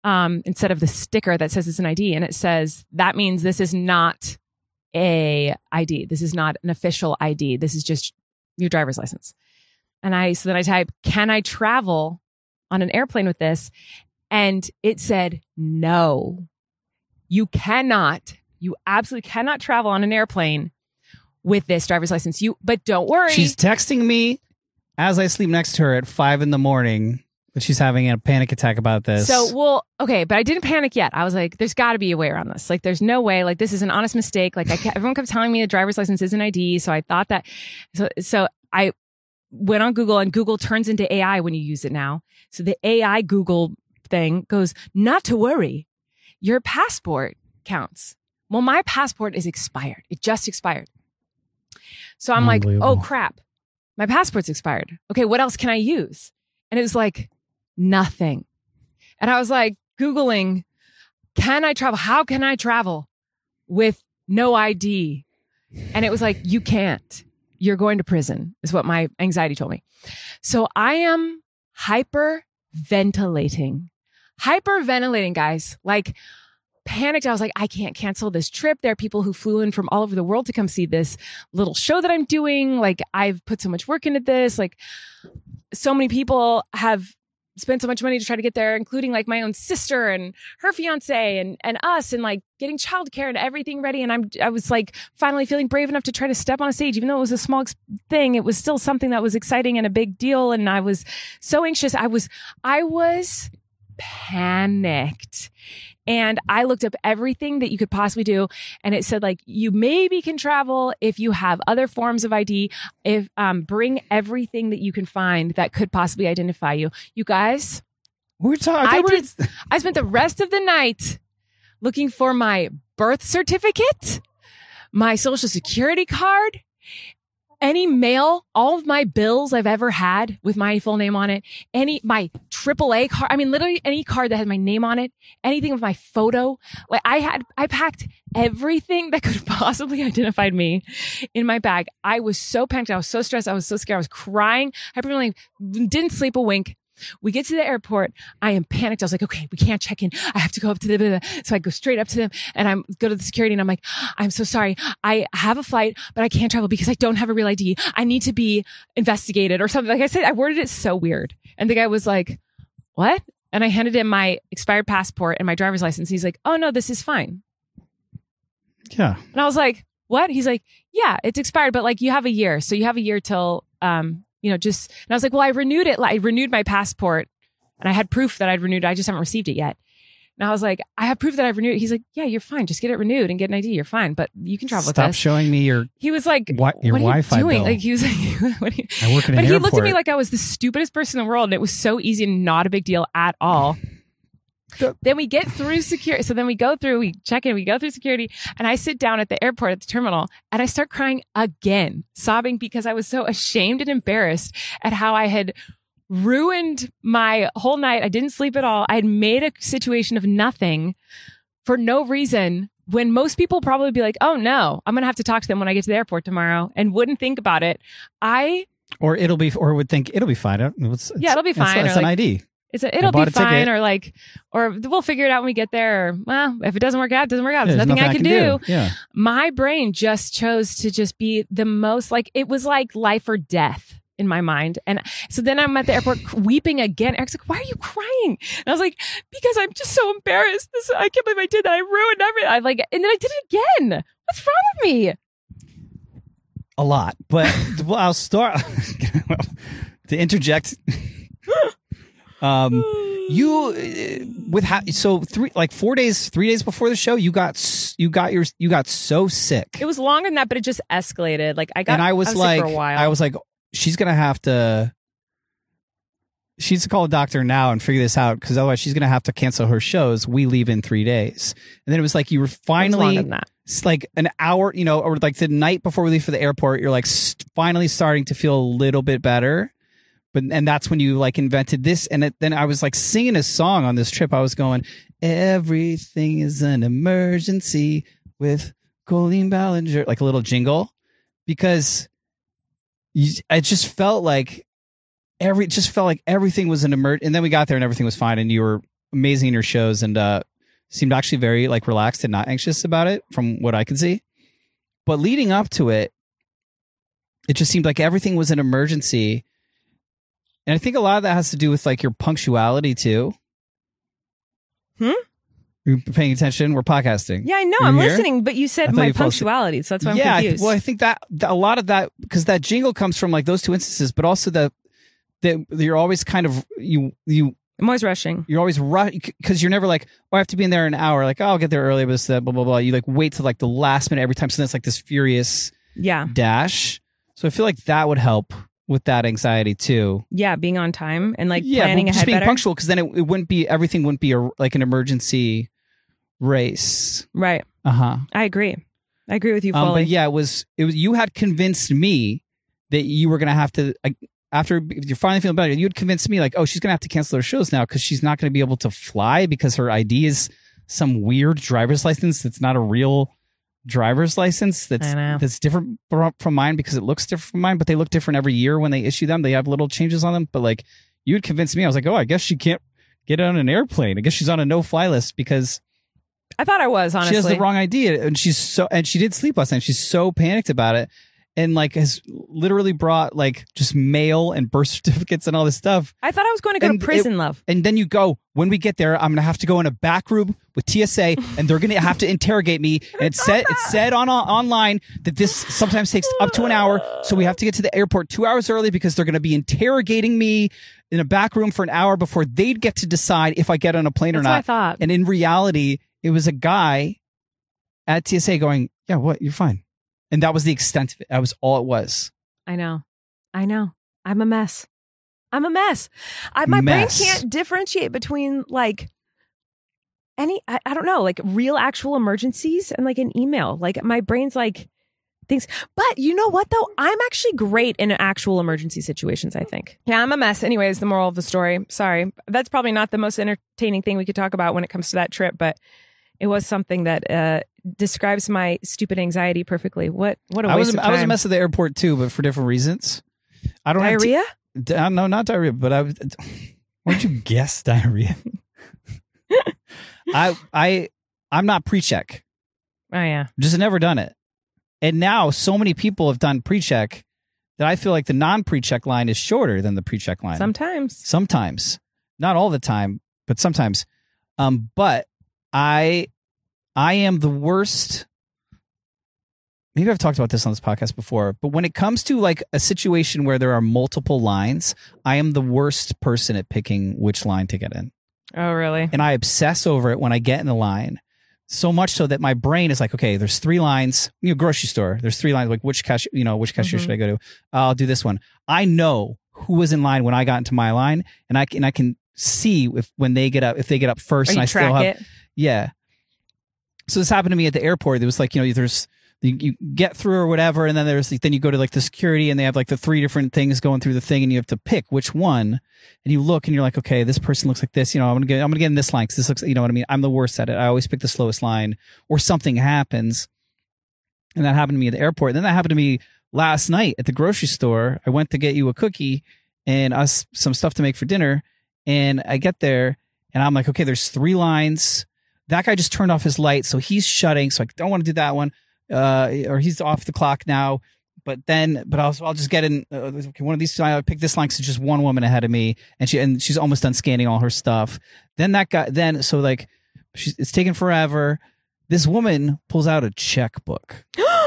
Speaker 1: um, instead of the sticker that says it's an I D. And it says, that means this is not a I D. This is not an official I D. This is just your driver's license. And I, so then I type, can I travel on an airplane with this? And it said, no, you cannot. You absolutely cannot travel on an airplane with this driver's license. You, but don't worry.
Speaker 2: She's texting me as I sleep next to her at five in the morning. But she's having a panic attack about this.
Speaker 1: So, well, okay, but I didn't panic yet. I was like, there's got to be a way around this. Like, there's no way. Like, this is an honest mistake. Like, I kept, everyone kept telling me a driver's license is an I D. So I thought that. So, so I went on Google, and Google turns into A I when you use it now. So the A I Google thing goes, not to worry, your passport counts. Well, my passport is expired. It just expired. So I'm like, oh crap, my passport's expired. Okay, what else can I use? And it was like, nothing. And I was like, Googling, can I travel? How can I travel with no I D? And it was like, you can't. You're going to prison, is what my anxiety told me. So I am hyperventilating. Hyperventilating, guys. Like, panicked. I was like, I can't cancel this trip. There are people who flew in from all over the world to come see this little show that I'm doing. Like, I've put so much work into this. Like, so many people have spent so much money to try to get there, including like my own sister and her fiance and, and us, and like getting childcare and everything ready. And I'm, I was like finally feeling brave enough to try to step on a stage, even though it was a small thing. It was still something that was exciting and a big deal. And I was so anxious. I was, I was panicked. And I looked up everything that you could possibly do. And it said, like, you maybe can travel if you have other forms of I D. If um, bring everything that you can find that could possibly identify you. You guys,
Speaker 2: we're talking.
Speaker 1: I, did, I spent the rest of the night looking for my birth certificate, my social security card, any mail, all of my bills I've ever had with my full name on it, any, my triple A card. I mean, literally any card that had my name on it, anything with my photo. Like, I had, I packed everything that could have possibly identified me in my bag. I was so panicked. I was so stressed. I was so scared. I was crying. I really didn't sleep a wink. We get to the airport. I am panicked. I was like, okay, we can't check in. I have to go up to the, blah, blah, blah. So I go straight up to them, and I'm go to the security, and I'm like, I'm so sorry. I have a flight, but I can't travel because I don't have a real I D. I need to be investigated or something. Like I said, I worded it so weird. And the guy was like, what? And I handed him my expired passport and my driver's license. He's like, oh no, this is fine.
Speaker 2: Yeah.
Speaker 1: And I was like, what? He's like, yeah, it's expired, but like you have a year. So you have a year till, um, you know, just, and I was like, well, I renewed it. I renewed my passport, and I had proof that I'd renewed it. I just haven't received it yet. And I was like, I have proof that I've renewed it. He's like, yeah, you're fine. Just get it renewed and get an I D. You're fine, but you can travel
Speaker 2: Stop
Speaker 1: with us.
Speaker 2: Stop showing me your,
Speaker 1: he was like,
Speaker 2: what, your
Speaker 1: what are
Speaker 2: Wi-Fi
Speaker 1: you doing?
Speaker 2: bill.
Speaker 1: Like, he was like, what are you?
Speaker 2: I work in an
Speaker 1: But he
Speaker 2: airport.
Speaker 1: looked at me like I was the stupidest person in the world, and it was so easy and not a big deal at all. Then we get through security. So then we go through, we check in, we go through security, and I sit down at the airport at the terminal, and I start crying again, sobbing because I was so ashamed and embarrassed at how I had ruined my whole night. I didn't sleep at all. I had made a situation of nothing for no reason, when most people probably be like, oh no, I'm going to have to talk to them when I get to the airport tomorrow, and wouldn't think about it. I,
Speaker 2: or it'll be, or would think it'll be fine. It's,
Speaker 1: yeah, it'll be fine.
Speaker 2: It's, it's
Speaker 1: or
Speaker 2: an
Speaker 1: like,
Speaker 2: I D.
Speaker 1: It's a, it'll be fine, or like, or we'll figure it out when we get there. Or, well, if it doesn't work out, it doesn't work out. There's, There's nothing, nothing I can, I can do.
Speaker 2: do. Yeah.
Speaker 1: My brain just chose to just be the most, like, it was like life or death in my mind. And so then I'm at the airport weeping again. Eric's like, why are you crying? And I was like, because I'm just so embarrassed. This, I can't believe I did that. I ruined everything. I like, and then I did it again. What's wrong with me?
Speaker 2: A lot, but well, I'll start to interject. um, you with how so three like four days, three days before the show, you got you got your you got so sick.
Speaker 1: It was longer than that, but it just escalated. Like I got,
Speaker 2: and I was,
Speaker 1: I was
Speaker 2: like,
Speaker 1: sick for a while.
Speaker 2: I was like, she's gonna have to. She needs to call a doctor now and figure this out, because otherwise she's gonna have to cancel her shows. We leave in three days, and then it was like you were finally. It's like an hour, you know, or like the night before we leave for the airport, you're like st- finally starting to feel a little bit better. But, and that's when you like invented this. And it, then I was like singing a song on this trip. I was going, everything is an emergency with Colleen Ballinger, like a little jingle, because you, it just felt like every, it just felt like everything was an emerg. And then we got there and everything was fine. And you were, amazing in your shows, and uh, seemed actually very like relaxed and not anxious about it from what I could see. But leading up to it, it just seemed like everything was an emergency. And I think a lot of that has to do with like your punctuality too.
Speaker 1: Hmm?
Speaker 2: You're paying attention? We're podcasting.
Speaker 1: Yeah, I know.
Speaker 2: You're
Speaker 1: I'm
Speaker 2: here?
Speaker 1: listening, but you said
Speaker 2: I thought
Speaker 1: my
Speaker 2: you fell asleep.
Speaker 1: punctuality, so that's why I'm
Speaker 2: yeah,
Speaker 1: confused.
Speaker 2: I, well, I think that, that a lot of that, because that jingle comes from like those two instances, but also that that you're always kind of you you
Speaker 1: I'm always rushing.
Speaker 2: you're always rush because you're never like, oh, I have to be in there in an hour. Like, oh, I'll get there early, but it's that blah blah blah. You like wait till like the last minute every time, so then it's like this furious
Speaker 1: Yeah.
Speaker 2: dash. So I feel like that would help with that anxiety too.
Speaker 1: Yeah, being on time and like
Speaker 2: yeah,
Speaker 1: planning
Speaker 2: but just
Speaker 1: ahead
Speaker 2: being
Speaker 1: better.
Speaker 2: punctual, because then it, it wouldn't be everything wouldn't be a, like an emergency race.
Speaker 1: Right.
Speaker 2: Uh huh.
Speaker 1: I agree. I agree with you
Speaker 2: Um,
Speaker 1: fully.
Speaker 2: but yeah, it was it was you had convinced me that you were gonna have to like, after you're finally feeling better. You had convinced me like, oh, she's gonna have to cancel her shows now because she's not gonna be able to fly because her I D is some weird driver's license that's not a real driver's license that's
Speaker 1: I know.
Speaker 2: that's different from from mine because it looks different from mine, but they look different every year when they issue them. They have little changes on them. But like you had convinced me, I was like, oh, I guess she can't get on an airplane. I guess she's on a no fly list because
Speaker 1: I thought I was, honestly.
Speaker 2: she has the wrong idea, and she's so and she did sleep last night. She's so panicked about it, and like has literally brought like just mail and birth certificates and all this stuff.
Speaker 1: I thought I was going to go
Speaker 2: And
Speaker 1: to prison,
Speaker 2: it-
Speaker 1: love.
Speaker 2: And then you go, when we get there, I'm gonna have to go in a back room with T S A, and they're gonna have to interrogate me. And it said it said on online that this sometimes takes up to an hour, so we have to get to the airport two hours early because they're gonna be interrogating me in a back room for an hour before they'd get to decide if I get on a plane
Speaker 1: That's
Speaker 2: or
Speaker 1: what I
Speaker 2: not.
Speaker 1: thought.
Speaker 2: And in reality, it was a guy at T S A going, yeah, what? You're fine. And that was the extent of it. That was all it was.
Speaker 1: I know. I know. I'm a mess. I'm a mess. I, my
Speaker 2: Mess.
Speaker 1: brain can't differentiate between like any, I, I don't know, like real actual emergencies and like an email. Like my brain's like things. But you know what though? I'm actually great in actual emergency situations, I think. Yeah, I'm a mess. Anyways, the moral of the story. Sorry. That's probably not the most entertaining thing we could talk about when it comes to that trip, but it was something that uh, describes my stupid anxiety perfectly. What what a
Speaker 2: I
Speaker 1: waste
Speaker 2: was
Speaker 1: of
Speaker 2: I was a
Speaker 1: time.
Speaker 2: mess at the airport too, but for different reasons. I don't have
Speaker 1: Diarrhea?
Speaker 2: T- uh, no, not diarrhea, but I was. Why'd you guess diarrhea? I I I'm not pre-check.
Speaker 1: Oh yeah.
Speaker 2: Just never done it. And now so many people have done pre-check that I feel like the non-pre-check line is shorter than the pre-check line.
Speaker 1: Sometimes.
Speaker 2: Sometimes, not all the time, but sometimes. Um, but I, I am the worst. Maybe I've talked about this on this podcast before, but when it comes to like a situation where there are multiple lines, I am the worst person at picking which line to get in.
Speaker 1: Oh really?
Speaker 2: And I obsess over it when I get in the line. So much so that my brain is like, okay, there's three lines. You know, grocery store. There's three lines. Like which cash, you know, which cashier
Speaker 1: Mhm.
Speaker 2: should I go to? I'll do this one. I know who was in line when I got into my line, and I can I can see if when they get up if they get up first,
Speaker 1: Or
Speaker 2: and
Speaker 1: you
Speaker 2: I
Speaker 1: track
Speaker 2: still have
Speaker 1: it.
Speaker 2: yeah. So this happened to me at the airport. It was like, you know, there's you, you get through or whatever, and then there's like, then you go to like the security, and they have like the three different things going through the thing, and you have to pick which one. And you look, and you're like, okay, this person looks like this. You know, I'm gonna get I'm gonna get in this line because this looks. You know what I mean? I'm the worst at it. I always pick the slowest line, or something happens, and that happened to me at the airport. And then that happened to me last night at the grocery store. I went to get you a cookie and us some stuff to make for dinner, and I get there, and I'm like, okay, there's three lines. That guy just turned off his light, so he's shutting. So I don't want to do that one, uh, or he's off the clock now. But then, but I'll I'll just get in uh, okay, one of these. I pick this line because it's just one woman ahead of me, and she and she's almost done scanning all her stuff. Then that guy, then so like, she's, it's taking forever. This woman pulls out a checkbook.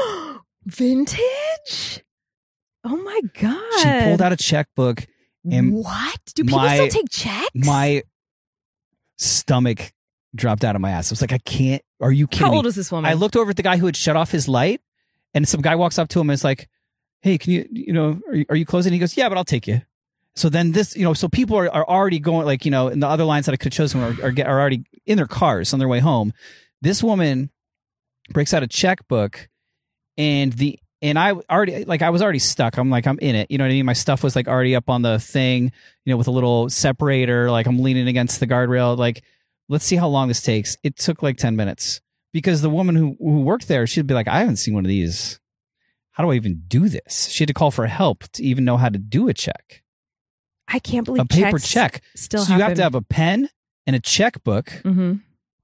Speaker 1: Vintage? Oh my god.
Speaker 2: She pulled out a checkbook, and
Speaker 1: what? Do people
Speaker 2: my-
Speaker 1: still take checks?
Speaker 2: my stomach dropped out of my ass. I was like, I can't. Are you kidding
Speaker 1: How
Speaker 2: me?
Speaker 1: old is this woman?
Speaker 2: I looked over at the guy who had shut off his light, and some guy walks up to him and is like, hey, can you, you know, are you, are you closing? He goes, yeah, but I'll take you. So then this, you know, so people are, are already going, like, you know, in the other lines that I could have chosen are, are, get- are already in their cars on their way home. This woman breaks out a checkbook, and the, and I already, like, I was already stuck. I'm like, I'm in it. You know what I mean? My stuff was like already up on the thing, you know, with a little separator, like I'm leaning against the guardrail. Like, let's see how long this takes. It took like ten minutes because the woman who, who worked there, she'd be like, I haven't seen one of these. How do I even do this? She had to call for help to even know how to do a check,
Speaker 1: I can't believe
Speaker 2: a paper
Speaker 1: checks
Speaker 2: check.
Speaker 1: still
Speaker 2: So you have
Speaker 1: happen.
Speaker 2: to have a pen and a checkbook
Speaker 1: Mm-hmm.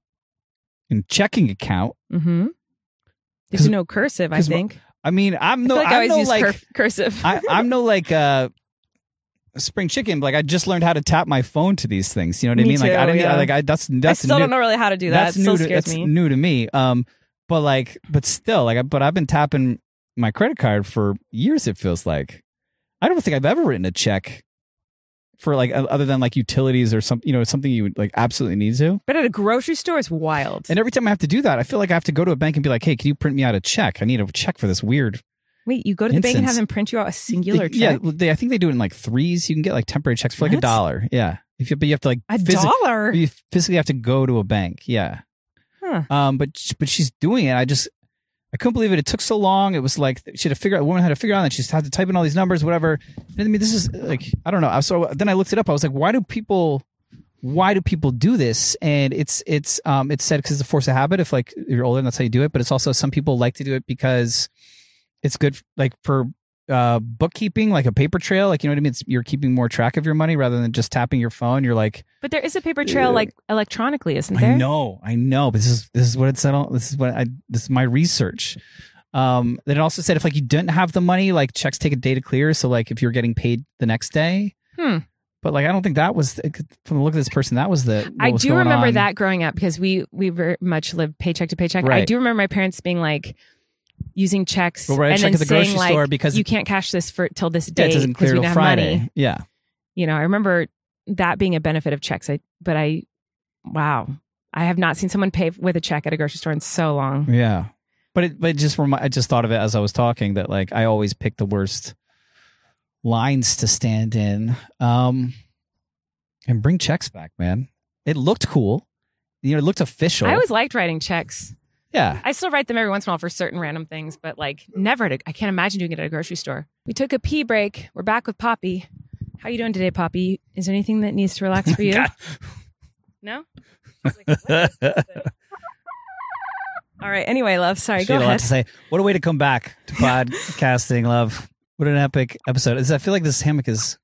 Speaker 2: and checking account.
Speaker 1: Mm-hmm. Did you know cursive? I think.
Speaker 2: I mean, I'm no,
Speaker 1: I, feel like I
Speaker 2: I'm
Speaker 1: always
Speaker 2: no
Speaker 1: use
Speaker 2: like
Speaker 1: cur- cursive.
Speaker 2: I, I'm no like uh, spring chicken. But like I just learned how to tap my phone to these things. You know what
Speaker 1: Me
Speaker 2: I mean? Like
Speaker 1: too,
Speaker 2: I didn't
Speaker 1: yeah.
Speaker 2: like I that's that's
Speaker 1: I still
Speaker 2: new,
Speaker 1: don't know really how to do that.
Speaker 2: That's
Speaker 1: It still
Speaker 2: new to,
Speaker 1: scares
Speaker 2: that's
Speaker 1: me.
Speaker 2: new to me. Um, but like, but still, like, I- but I've been tapping my credit card for years. It feels like I don't think I've ever written a check for like o- other than like utilities or something. You know, something you would like absolutely need to.
Speaker 1: But at a grocery store, it's wild.
Speaker 2: And every time I have to do that, I feel like I have to go to a bank and be like, "Hey, can you print me out a check? I need a check for this weird."
Speaker 1: Wait, you go to the bank and
Speaker 2: Instance.
Speaker 1: have them print you out a singular
Speaker 2: They- yeah,
Speaker 1: check?
Speaker 2: well, they, I think they do it in like threes. You can get like temporary checks for like a
Speaker 1: What?
Speaker 2: dollar. Yeah, if you, but you have to like
Speaker 1: A
Speaker 2: physi-
Speaker 1: dollar?
Speaker 2: You physically have to go to a bank. Yeah.
Speaker 1: Huh.
Speaker 2: Um, but sh- but she's doing it. I just I couldn't believe it. It took so long. It was like she had to figure out. A woman had to figure out that she had to type in all these numbers, whatever. And I mean, this is like I don't know. I so then I looked it up. I was like, why do people? Why do people do this? And it's it's um it's said because it's a force of habit. If like you're older, that's how you do it. But it's also some people like to do it because it's good, like for uh, bookkeeping, like a paper trail. Like you know what I mean? It's, you're keeping more track of your money rather than just tapping your phone. You're like,
Speaker 1: But there is a paper trail
Speaker 2: Uh,
Speaker 1: like electronically, isn't there?
Speaker 2: I know, I know. But this is this is what it said. on- This is what I. This is my research. Um, then it also said if like you didn't have the money, like checks take a day to clear. So like if you're getting paid the next day.
Speaker 1: Hmm.
Speaker 2: But like I don't think that was from the look of this person. That was the. what
Speaker 1: I
Speaker 2: was
Speaker 1: do
Speaker 2: going
Speaker 1: remember
Speaker 2: on.
Speaker 1: that growing up because we we very much lived paycheck to paycheck. I
Speaker 2: Right.
Speaker 1: do remember my parents being like using checks
Speaker 2: We'll write a
Speaker 1: and
Speaker 2: check
Speaker 1: then
Speaker 2: at the
Speaker 1: saying
Speaker 2: grocery
Speaker 1: like
Speaker 2: store because
Speaker 1: you
Speaker 2: it-
Speaker 1: can't cash this for till this
Speaker 2: Yeah,
Speaker 1: date
Speaker 2: it doesn't
Speaker 1: because
Speaker 2: clear
Speaker 1: we
Speaker 2: till
Speaker 1: don't have
Speaker 2: Friday.
Speaker 1: money.
Speaker 2: Yeah.
Speaker 1: You know, I remember that being a benefit of checks. I but I wow, I have not seen someone pay with a check at a grocery store in so long.
Speaker 2: Yeah, but it but it just remi- I just thought of it as I was talking that like I always pick the worst lines to stand in, um, and bring checks back, man. It looked cool, you know. It looked official.
Speaker 1: I always liked writing checks.
Speaker 2: yeah.
Speaker 1: I still write them every once in a while for certain random things, but like never. At a, I can't imagine doing it at a grocery store. We took a pee break. We're back with Poppy. How you doing today, Poppy? Is there anything that needs to relax for you?
Speaker 2: God.
Speaker 1: No. I was like, what is this thing? All right. Anyway, love. Sorry.
Speaker 2: She
Speaker 1: Go
Speaker 2: had a lot
Speaker 1: ahead.
Speaker 2: to say. What a way to come back to podcasting, love. What an epic episode! Is I feel like this hammock is.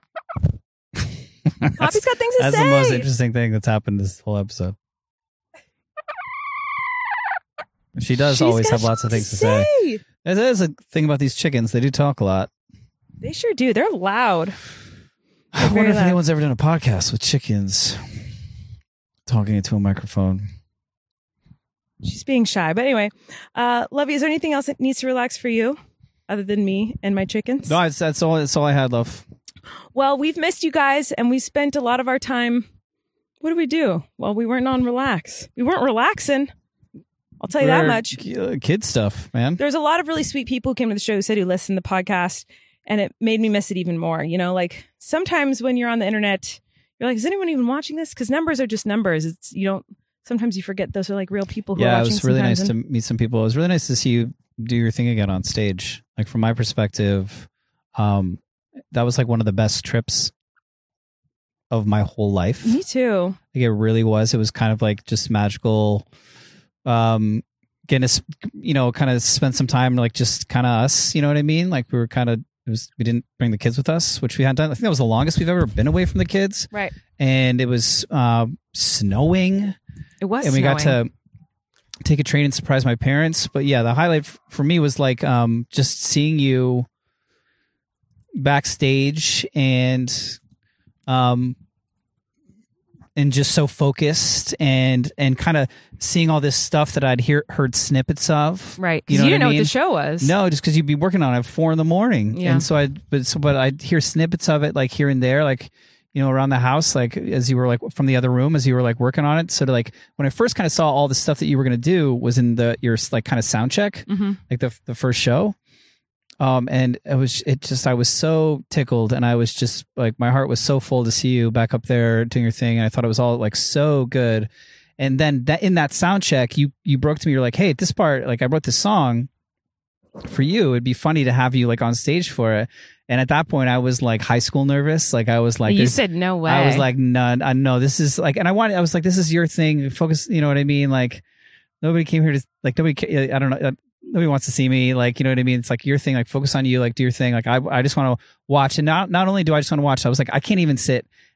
Speaker 1: Poppy's got things to
Speaker 2: That's
Speaker 1: say.
Speaker 2: the most interesting thing that's happened this whole episode. She does
Speaker 1: She's
Speaker 2: always
Speaker 1: got
Speaker 2: have lots of
Speaker 1: shit
Speaker 2: things to say. That is a thing about these chickens. They do talk a lot.
Speaker 1: They sure do. They're loud.
Speaker 2: I
Speaker 1: They're
Speaker 2: wonder
Speaker 1: very
Speaker 2: if
Speaker 1: loud.
Speaker 2: anyone's ever done a podcast with chickens talking into a microphone.
Speaker 1: She's being shy. But anyway, uh, Lovey, is there anything else that needs to relax for you other than me and my chickens?
Speaker 2: No, it's, that's all. That's all I had, love.
Speaker 1: Well, we've missed you guys, and we spent a lot of our time. What did we do? Well, we weren't on relax. We weren't relaxing. I'll tell you that
Speaker 2: We're
Speaker 1: much.
Speaker 2: ki- uh, Kid stuff, man.
Speaker 1: There's a lot of really sweet people who came to the show who said who listened to the podcast, and it made me miss it even more. You know, like sometimes when you're on the internet, you're like, is anyone even watching this? Because numbers are just numbers. It's you don't. Sometimes you forget those are like real people who
Speaker 2: Yeah,
Speaker 1: are
Speaker 2: it
Speaker 1: watching.
Speaker 2: was really nice
Speaker 1: sometimes,
Speaker 2: to meet some people. It was really nice to see you do your thing again on stage. Like from my perspective, um, that was like one of the best trips of my whole life.
Speaker 1: and- Me too.
Speaker 2: Like it really was. It was kind of like just magical. Um, getting to, s- you know, kind of spend some time like just kind of us. You know what I mean? Like we were kind of. It was we didn't bring the kids with us, which we hadn't done. I think that was the longest we've ever been away from the kids.
Speaker 1: Right.
Speaker 2: And it was uh, snowing.
Speaker 1: It was.
Speaker 2: And we got
Speaker 1: snowing.
Speaker 2: to take a train and surprise my parents. But yeah, the highlight f- for me was like um, just seeing you backstage and um and just so focused and and kind of seeing all this stuff that I'd hear heard snippets of.
Speaker 1: Right.
Speaker 2: You
Speaker 1: Because
Speaker 2: know
Speaker 1: you,
Speaker 2: what
Speaker 1: didn't
Speaker 2: I
Speaker 1: know
Speaker 2: mean?
Speaker 1: what the show was.
Speaker 2: No, just because you'd be working on it at four in the morning.
Speaker 1: Yeah.
Speaker 2: And so I, but so, but I'd hear snippets of it like here and there, like, you know, around the house, like as you were like from the other room, as you were like working on it. So to like, when I first kind of saw all the stuff that you were going to do was in the, your like kind of sound check,
Speaker 1: Mm-hmm.
Speaker 2: like the, the first show. Um, and it was, it just, I was so tickled and I was just like, my heart was so full to see you back up there doing your thing. And I thought it was all like so good. And then that in that sound check, you, you broke to me, you're like, hey, at this part, like I wrote this song for you. It'd be funny to have you like on stage for it. And at that point I was like high school nervous. Like I was like,
Speaker 1: you
Speaker 2: there's-
Speaker 1: said no way.
Speaker 2: I was like, none, I know this is like, and I wanted, I was like, this is your thing. Focus, you know what I mean? Like nobody came here to, like, nobody, ca- I don't know. Nobody wants to see me. Like, you know what I mean? It's like your thing, like focus on you, like do your thing. Like I, I just want to watch. And not, not only do I just want to watch, I was like, I can't even sit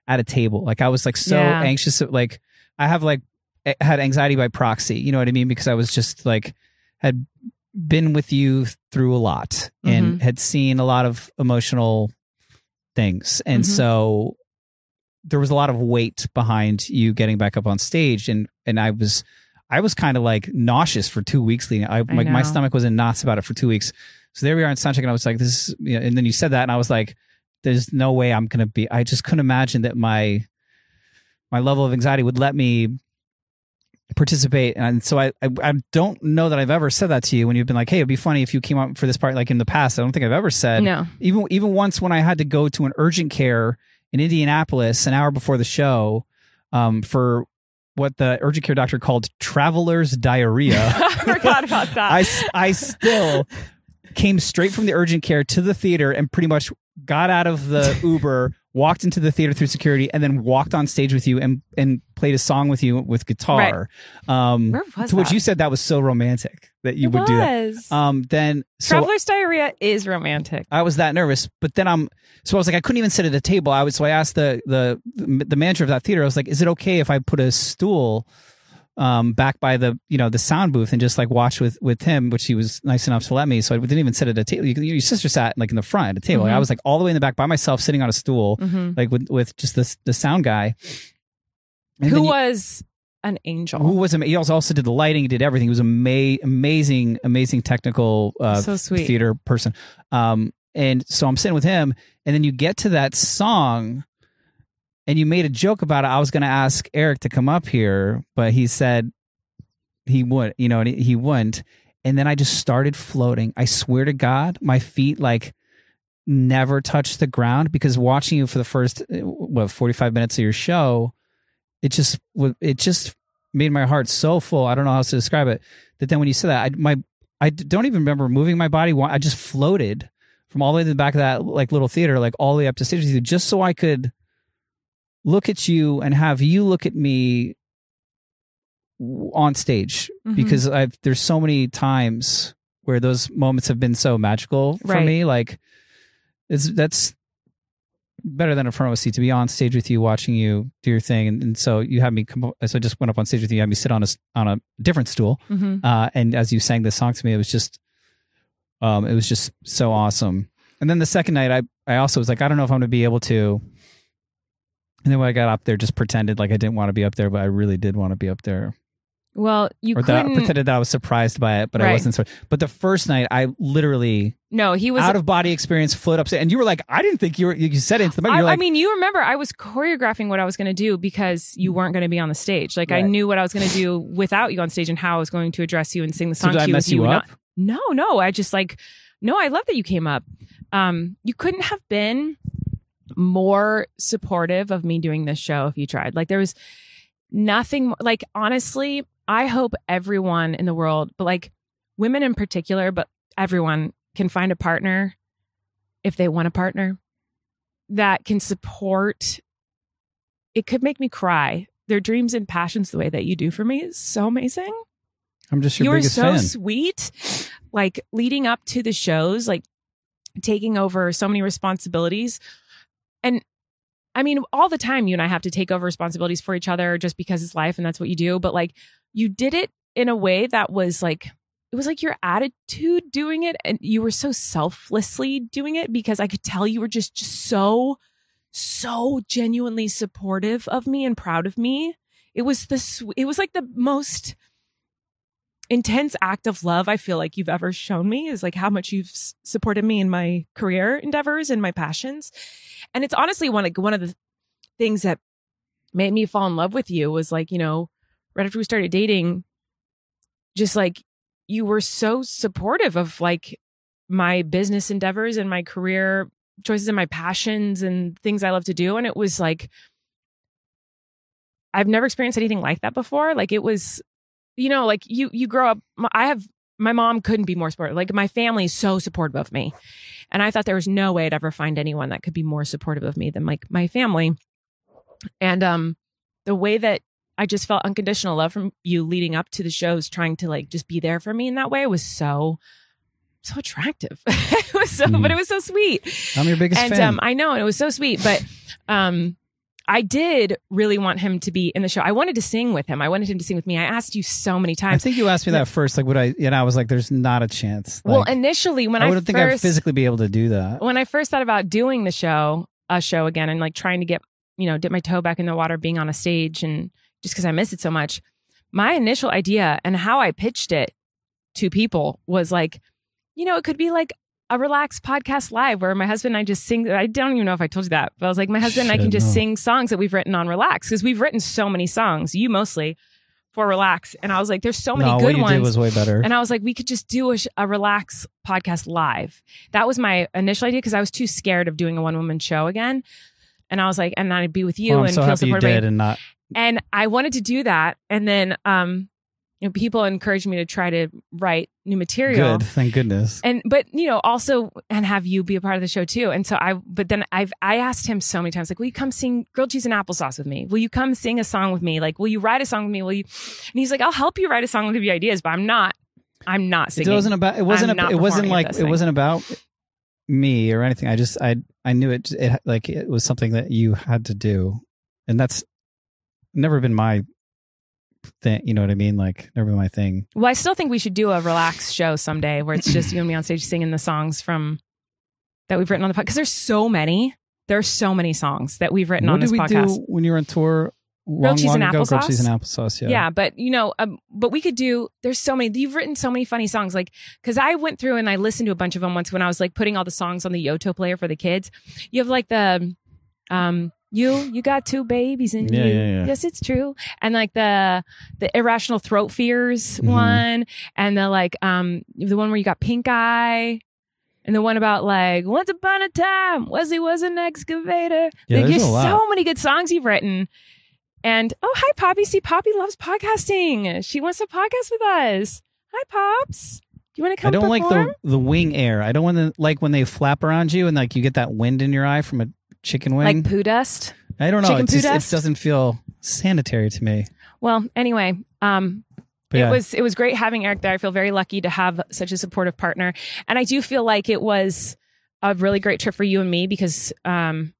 Speaker 2: at a table. Like I was like so
Speaker 1: Yeah.
Speaker 2: anxious. Like I have like I had anxiety by proxy. You know what I mean? Because I was just like had been with you through a lot and
Speaker 1: Mhm.
Speaker 2: had seen a lot of emotional things. And
Speaker 1: Mhm.
Speaker 2: so there was a lot of weight behind you getting back up on stage. And, and I was, I was kind of like nauseous for two weeks leading. I, like my
Speaker 1: know.
Speaker 2: stomach was in knots about it for two weeks. So there we are in soundcheck and I was like, this is, you know, and then you said that and I was like, there's no way I'm going to be, I just couldn't imagine that my, my level of anxiety would let me participate. And so I, I I don't know that I've ever said that to you when you've been like, hey, it'd be funny if you came out for this part like in the past. I don't think I've ever said.
Speaker 1: No.
Speaker 2: Even even once when I had to go to an urgent care in Indianapolis an hour before the show um, for what the urgent care doctor called traveler's diarrhea.
Speaker 1: I forgot about that.
Speaker 2: I, I still came straight from the urgent care to the theater and pretty much got out of the Uber, walked into the theater through security, and then walked on stage with you and and played a song with you with guitar. Right. Um,
Speaker 1: Where was
Speaker 2: to which
Speaker 1: that?
Speaker 2: you said that was so romantic that you
Speaker 1: It
Speaker 2: would do
Speaker 1: was.
Speaker 2: that. Um, then so
Speaker 1: Traveler's diarrhea is romantic.
Speaker 2: I was that nervous, but then I'm so I was like I couldn't even sit at a table. I was so I asked the the the manager of that theater. I was like, is it okay if I put a stool um back by the you know the sound booth and just like watch with with him, which he was nice enough to let me. So I didn't even sit at a table. You, your sister sat like in the front at a table.
Speaker 1: Mhm.
Speaker 2: I was like all the way in the back by myself, sitting on a stool,
Speaker 1: Mhm.
Speaker 2: like with with just the the sound guy. And
Speaker 1: Who
Speaker 2: then you-
Speaker 1: was an angel.
Speaker 2: who was ama- he also also did the lighting, he did everything. He was ama- amazing, amazing technical uh,
Speaker 1: So sweet.
Speaker 2: theater person. Um, and so I'm sitting with him, and then you get to that song, and you made a joke about it. I was going to ask Eric to come up here, but he said he would, you know, and he, he wouldn't. And then I just started floating. I swear to God, my feet like never touched the ground because watching you for the first uh, what forty-five minutes of your show, it just w- it just made my heart so full. I don't know how else to describe it. That then when you said that, I my I don't even remember moving my body. I just floated from all the way to the back of that like little theater, like all the way up to stage with you, just so I could look at you and have you look at me on stage.
Speaker 1: Mhm.
Speaker 2: Because I've there's so many times where those moments have been so magical for
Speaker 1: Right.
Speaker 2: me. Like it's that's better than a front row seat to be on stage with you, watching you do your thing. And, and so you had me come up, so I just went up on stage with you, you had me sit on a s- on a different stool.
Speaker 1: Mhm.
Speaker 2: Uh, and as you sang this song to me, it was just, um, it was just so awesome. And then the second night, I, I also was like, I don't know if I'm going to be able to. And then when I got up there, just pretended like I didn't want to be up there, but I really did want to be up there.
Speaker 1: Well, you
Speaker 2: Or that I
Speaker 1: couldn't.
Speaker 2: pretended that I was surprised by it, but I
Speaker 1: Right.
Speaker 2: wasn't. sur- But the first night, I literally
Speaker 1: no, he was
Speaker 2: out of body experience, float up, and you were like, I didn't think you were. You said it into the mic.
Speaker 1: I,
Speaker 2: You're like,
Speaker 1: I mean, you remember I was choreographing what I was going to do because you weren't going to be on the stage. Like I
Speaker 2: Right.
Speaker 1: knew what I was going to do without you on stage and how I was going to address you and sing the
Speaker 2: So
Speaker 1: song
Speaker 2: did
Speaker 1: to
Speaker 2: I
Speaker 1: you.
Speaker 2: mess
Speaker 1: with
Speaker 2: you
Speaker 1: and
Speaker 2: up?
Speaker 1: not- No, no. I just like, no, I love that you came up. Um, you couldn't have been more supportive of me doing this show if you tried. Like there was nothing like, honestly, I hope everyone in the world, but like women in particular, but everyone can find a partner if they want a partner that can support. It could make me cry. Their dreams and passions the way that you do for me is so amazing.
Speaker 2: I'm just your
Speaker 1: You were
Speaker 2: biggest
Speaker 1: so
Speaker 2: fan.
Speaker 1: sweet. Like leading up to the shows, like taking over so many responsibilities. And I mean, all the time you and I have to take over responsibilities for each other just because it's life and that's what you do. But like you did it in a way that was like, it was like your attitude doing it. And you were so selflessly doing it because I could tell you were just, just so, so genuinely supportive of me and proud of me. It was the, sw- it was like the most intense act of love I feel like you've ever shown me, is like how much you've s- supported me in my career endeavors and my passions. And it's honestly one of, one of the things that made me fall in love with you was like, you know, right after we started dating, just like you were so supportive of like my business endeavors and my career choices and my passions and things I love to do. And it was like, I've never experienced anything like that before. Like it was, you know, like you, you grow up, I have, my mom couldn't be more supportive. Like my family is so supportive of me. And I thought there was no way I'd ever find anyone that could be more supportive of me than like my family. And um, the way that I just felt unconditional love from you leading up to the shows, trying to like just be there for me in that way was so, so attractive. It was so,
Speaker 2: Mm.
Speaker 1: but it was so sweet.
Speaker 2: I'm your biggest
Speaker 1: And
Speaker 2: fan.
Speaker 1: um, I know, and it was so sweet. But um, I did really want him to be in the show. I wanted to sing with him. I wanted him to sing with me. I asked you so many times.
Speaker 2: I think you asked me that first. Like, would I? And I was like, "There's not a chance." Like,
Speaker 1: well, initially, when I,
Speaker 2: I wouldn't
Speaker 1: first,
Speaker 2: think I'd physically be able to do that.
Speaker 1: When I first thought about doing the show, a show again, and like trying to get, you know, dip my toe back in the water, being on a stage, and just because I miss it so much, my initial idea and how I pitched it to people was like, you know, it could be like a relaxed podcast live where my husband and I just sing. I don't even know if I told you that, but I was like, my husband
Speaker 2: Shit,
Speaker 1: and I can just
Speaker 2: no.
Speaker 1: sing songs that we've written on Relax, because we've written so many songs, you mostly, for Relax. And I was like, there's so many
Speaker 2: no,
Speaker 1: good
Speaker 2: what you
Speaker 1: ones.
Speaker 2: did was way better.
Speaker 1: And I was like, we could just do a, sh- a Relax podcast live. That was my initial idea, because I was too scared of doing a one woman show again. And I was like, and I'd be with you
Speaker 2: well, I'm
Speaker 1: and
Speaker 2: so
Speaker 1: feel
Speaker 2: happy you
Speaker 1: supported. by
Speaker 2: did
Speaker 1: you.
Speaker 2: and not.
Speaker 1: And I wanted to do that. And then, um, you know, people encouraged me to try to write new material.
Speaker 2: Good, thank goodness.
Speaker 1: And but you know, also, and have you be a part of the show too. And so I, but then I've I asked him so many times, like, will you come sing Grilled Cheese and Applesauce with me? Will you come sing a song with me? Like, will you write a song with me? Will you? And he's like, I'll help you write a song with you ideas, but I'm not. I'm not singing.
Speaker 2: It wasn't about. It wasn't.
Speaker 1: I'm
Speaker 2: A,
Speaker 1: not
Speaker 2: it wasn't
Speaker 1: performing
Speaker 2: like.
Speaker 1: at this
Speaker 2: It
Speaker 1: thing.
Speaker 2: wasn't about me or anything. I just. I. I knew it. It like it was something that you had to do, and that's never been my thing. You know what I mean? Like never been my thing.
Speaker 1: Well, I still think we should do a relaxed show someday where it's just you and me on stage singing the songs from that we've written on the podcast. Because there's so many. There's so many songs that we've written
Speaker 2: What
Speaker 1: on this
Speaker 2: did we
Speaker 1: podcast.
Speaker 2: do when you were on tour? Long,
Speaker 1: cheese
Speaker 2: long
Speaker 1: and
Speaker 2: ago, grilled
Speaker 1: applesauce?
Speaker 2: cheese and applesauce. Yeah.
Speaker 1: Yeah, but you know, um, but we could do. There's so many. You've written so many funny songs, like because I went through and I listened to a bunch of them once when I was like putting all the songs on the Yoto player for the kids. You have like the, um, you you got two babies in
Speaker 2: Yeah,
Speaker 1: you.
Speaker 2: yeah, yeah.
Speaker 1: Yes, it's true. And like the the irrational throat fears
Speaker 2: Mhm.
Speaker 1: one, and the like um the one where you got pink eye. And the one about like once upon a time, Wesley was an excavator.
Speaker 2: Yeah,
Speaker 1: like,
Speaker 2: there's
Speaker 1: there's
Speaker 2: a lot.
Speaker 1: so many good songs you've written. And oh, hi, Poppy. See, Poppy loves podcasting. She wants to podcast with us. Hi, Pops. Do you want to come
Speaker 2: I don't
Speaker 1: perform?
Speaker 2: like the the wing air. I don't want to like when they flap around you and like you get that wind in your eye from a chicken wing.
Speaker 1: Like poo dust?
Speaker 2: I don't know.
Speaker 1: chicken
Speaker 2: It, just,
Speaker 1: poo
Speaker 2: it
Speaker 1: dust?
Speaker 2: doesn't feel sanitary to me.
Speaker 1: Well, anyway, um,
Speaker 2: But
Speaker 1: it
Speaker 2: yeah.
Speaker 1: was it was great having Eric there. I feel very lucky to have such a supportive partner. And I do feel like it was a really great trip for you and me because um,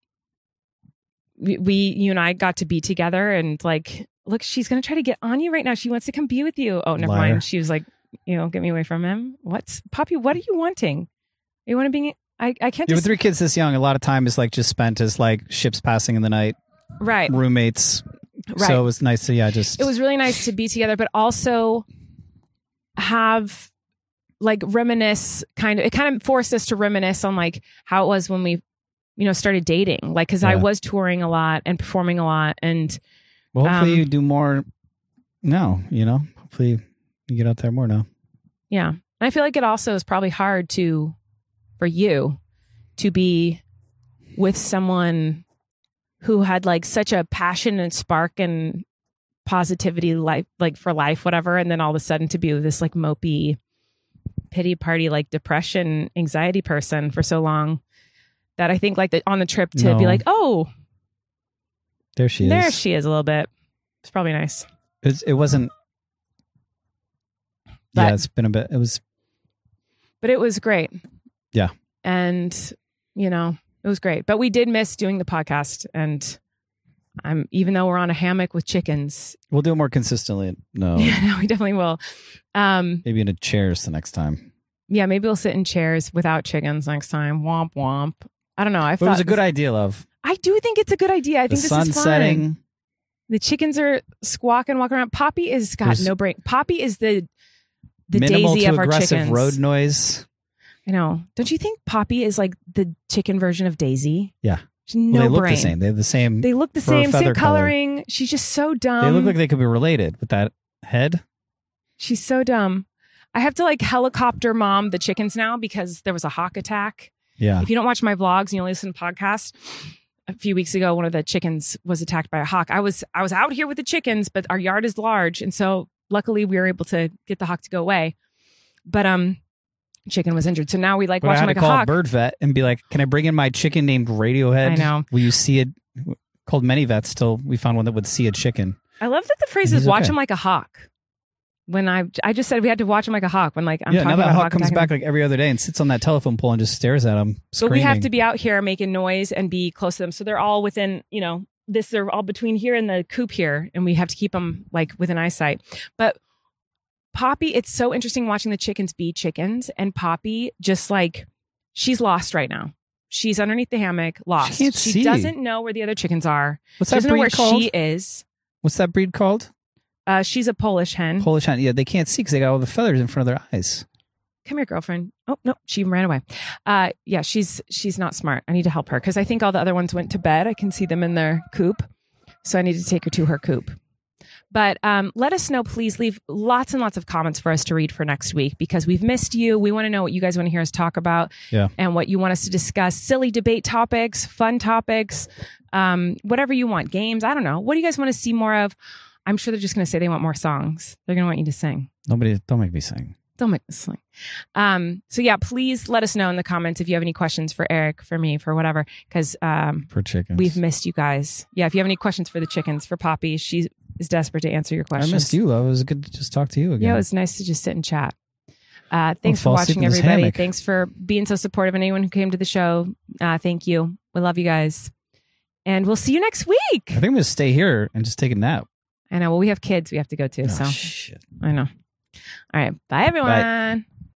Speaker 1: we, we you and I got to be together and like, look, she's going to try to get on you right now. She wants to come be with you. Oh, never
Speaker 2: Liar.
Speaker 1: mind. She was like, you know, get me away from him. What's Poppy? What are you wanting? You want to be? I, I can't
Speaker 2: Yeah, with
Speaker 1: just
Speaker 2: three kids this young, a lot of time is like just spent as like ships passing in the night,
Speaker 1: right.
Speaker 2: roommates.
Speaker 1: Right.
Speaker 2: So it was nice to, yeah, just.
Speaker 1: It was really nice to be together, but also have like reminisce kind of, it kind of forced us to reminisce on like how it was when we, you know, started dating. Like, cause I
Speaker 2: Yeah.
Speaker 1: was touring a lot and performing a lot. And
Speaker 2: Well, hopefully
Speaker 1: um,
Speaker 2: you do more now, you know? Hopefully you get out there more now.
Speaker 1: yeah. And I feel like it also is probably hard to, for you to be with someone who had like such a passion and spark and positivity life, like for life, whatever. And then all of a sudden to be with this like mopey pity party, like depression, anxiety person for so long that I think like the, on the trip to
Speaker 2: No.
Speaker 1: be like, oh,
Speaker 2: There she is.
Speaker 1: there she is a little bit. It's probably nice.
Speaker 2: It's, it wasn't.
Speaker 1: But-
Speaker 2: yeah, it's been a bit. It was.
Speaker 1: But it was great.
Speaker 2: Yeah.
Speaker 1: And, you know, it was great. But we did miss doing the podcast. And I'm, even though we're on a hammock with chickens,
Speaker 2: We'll do it more consistently. No,
Speaker 1: yeah, no, we definitely will. Um,
Speaker 2: maybe into chairs the next time.
Speaker 1: yeah, maybe we'll sit in chairs without chickens next time. Womp womp. I don't know. I
Speaker 2: But it
Speaker 1: thought
Speaker 2: was a good
Speaker 1: this-
Speaker 2: idea, love.
Speaker 1: I do think it's a good idea. I
Speaker 2: The
Speaker 1: think this
Speaker 2: sun
Speaker 1: is fun.
Speaker 2: setting.
Speaker 1: The chickens are squawking, walking around. Poppy is got
Speaker 2: There's
Speaker 1: no brain. Poppy is the the
Speaker 2: minimal
Speaker 1: Daisy
Speaker 2: to
Speaker 1: of our
Speaker 2: aggressive
Speaker 1: chickens.
Speaker 2: road noise.
Speaker 1: I know. Don't you think Poppy is like the chicken version of Daisy?
Speaker 2: Yeah.
Speaker 1: She's no
Speaker 2: well, they look
Speaker 1: brain.
Speaker 2: the same. They have the same.
Speaker 1: They look the
Speaker 2: fur,
Speaker 1: same,
Speaker 2: feather
Speaker 1: same
Speaker 2: color.
Speaker 1: coloring. She's just so dumb.
Speaker 2: They look like they could be related with that head.
Speaker 1: She's so dumb. I have to like helicopter mom the chickens now because there was a hawk attack.
Speaker 2: Yeah.
Speaker 1: If you don't watch my vlogs and you only listen to podcasts, a few weeks ago, one of the chickens was attacked by a hawk. I was I was out here with the chickens, but our yard is large, and so luckily we were able to get the hawk to go away. But um, chicken was injured, so now we like
Speaker 2: But I
Speaker 1: watching
Speaker 2: had
Speaker 1: like
Speaker 2: to
Speaker 1: a
Speaker 2: call a
Speaker 1: hawk.
Speaker 2: bird vet and be like, "Can I bring in my chicken named Radiohead?"
Speaker 1: I know.
Speaker 2: Will you see it? Called many vets till we found one that would see a chicken.
Speaker 1: I love that the phrase is
Speaker 2: He's
Speaker 1: "watch
Speaker 2: okay.
Speaker 1: him like a hawk." When I I just said we had to watch him like a hawk. When like I'm
Speaker 2: yeah,
Speaker 1: talking
Speaker 2: now that
Speaker 1: about a
Speaker 2: hawk
Speaker 1: hawk
Speaker 2: comes
Speaker 1: attacking
Speaker 2: back
Speaker 1: him.
Speaker 2: like every other day and sits on that telephone pole and just stares at him,
Speaker 1: But
Speaker 2: screaming.
Speaker 1: we have to be out here making noise and be close to them, so they're all within you know this, they're all between here and the coop here, and we have to keep them like within eyesight. But Poppy, it's so interesting watching the chickens be chickens, and Poppy just like, she's lost right now. She's underneath the hammock, lost.
Speaker 2: She can't
Speaker 1: she
Speaker 2: see.
Speaker 1: doesn't know where the other chickens are.
Speaker 2: What's
Speaker 1: she
Speaker 2: that
Speaker 1: doesn't know
Speaker 2: breed
Speaker 1: where
Speaker 2: called?
Speaker 1: she is.
Speaker 2: What's that breed called?
Speaker 1: Uh, she's a Polish hen.
Speaker 2: Polish hen. Yeah, they can't see because they got all the feathers in front of their eyes.
Speaker 1: Come here, girlfriend. Oh, no, she ran away. Uh, yeah, she's she's not smart. I need to help her because I think all the other ones went to bed. I can see them in their coop. So I need to take her to her coop. But um, let us know, please leave lots and lots of comments for us to read for next week because we've missed you. We want to know what you guys want to hear us talk about
Speaker 2: Yeah.
Speaker 1: and what you want us to discuss. Silly debate topics, fun topics, um, whatever you want. Games, I don't know. What do you guys want to see more of? I'm sure they're just going to say they want more songs. They're going to want you to sing.
Speaker 2: Nobody, don't make me sing.
Speaker 1: Don't make this sing. Um, so yeah, please let us know in the comments if you have any questions for Eric, for me, for whatever, because um,
Speaker 2: For chickens.
Speaker 1: we've missed you guys. Yeah, if you have any questions for the chickens, for Poppy, she is desperate to answer your
Speaker 2: I
Speaker 1: questions.
Speaker 2: missed you, love. It was good to just talk to you again.
Speaker 1: Yeah, it was nice to just sit and chat. Uh, thanks
Speaker 2: fall
Speaker 1: for
Speaker 2: asleep
Speaker 1: watching,
Speaker 2: in this
Speaker 1: everybody.
Speaker 2: hammock.
Speaker 1: Thanks for being so supportive. And anyone who came to the show, uh, thank you. We love you guys. And we'll see you next week.
Speaker 2: I think I'm going to stay here and just take a nap.
Speaker 1: I know. Well, we have kids we have to go to.
Speaker 2: Oh,
Speaker 1: so
Speaker 2: shit.
Speaker 1: I know. All right. Bye, everyone.
Speaker 2: Bye.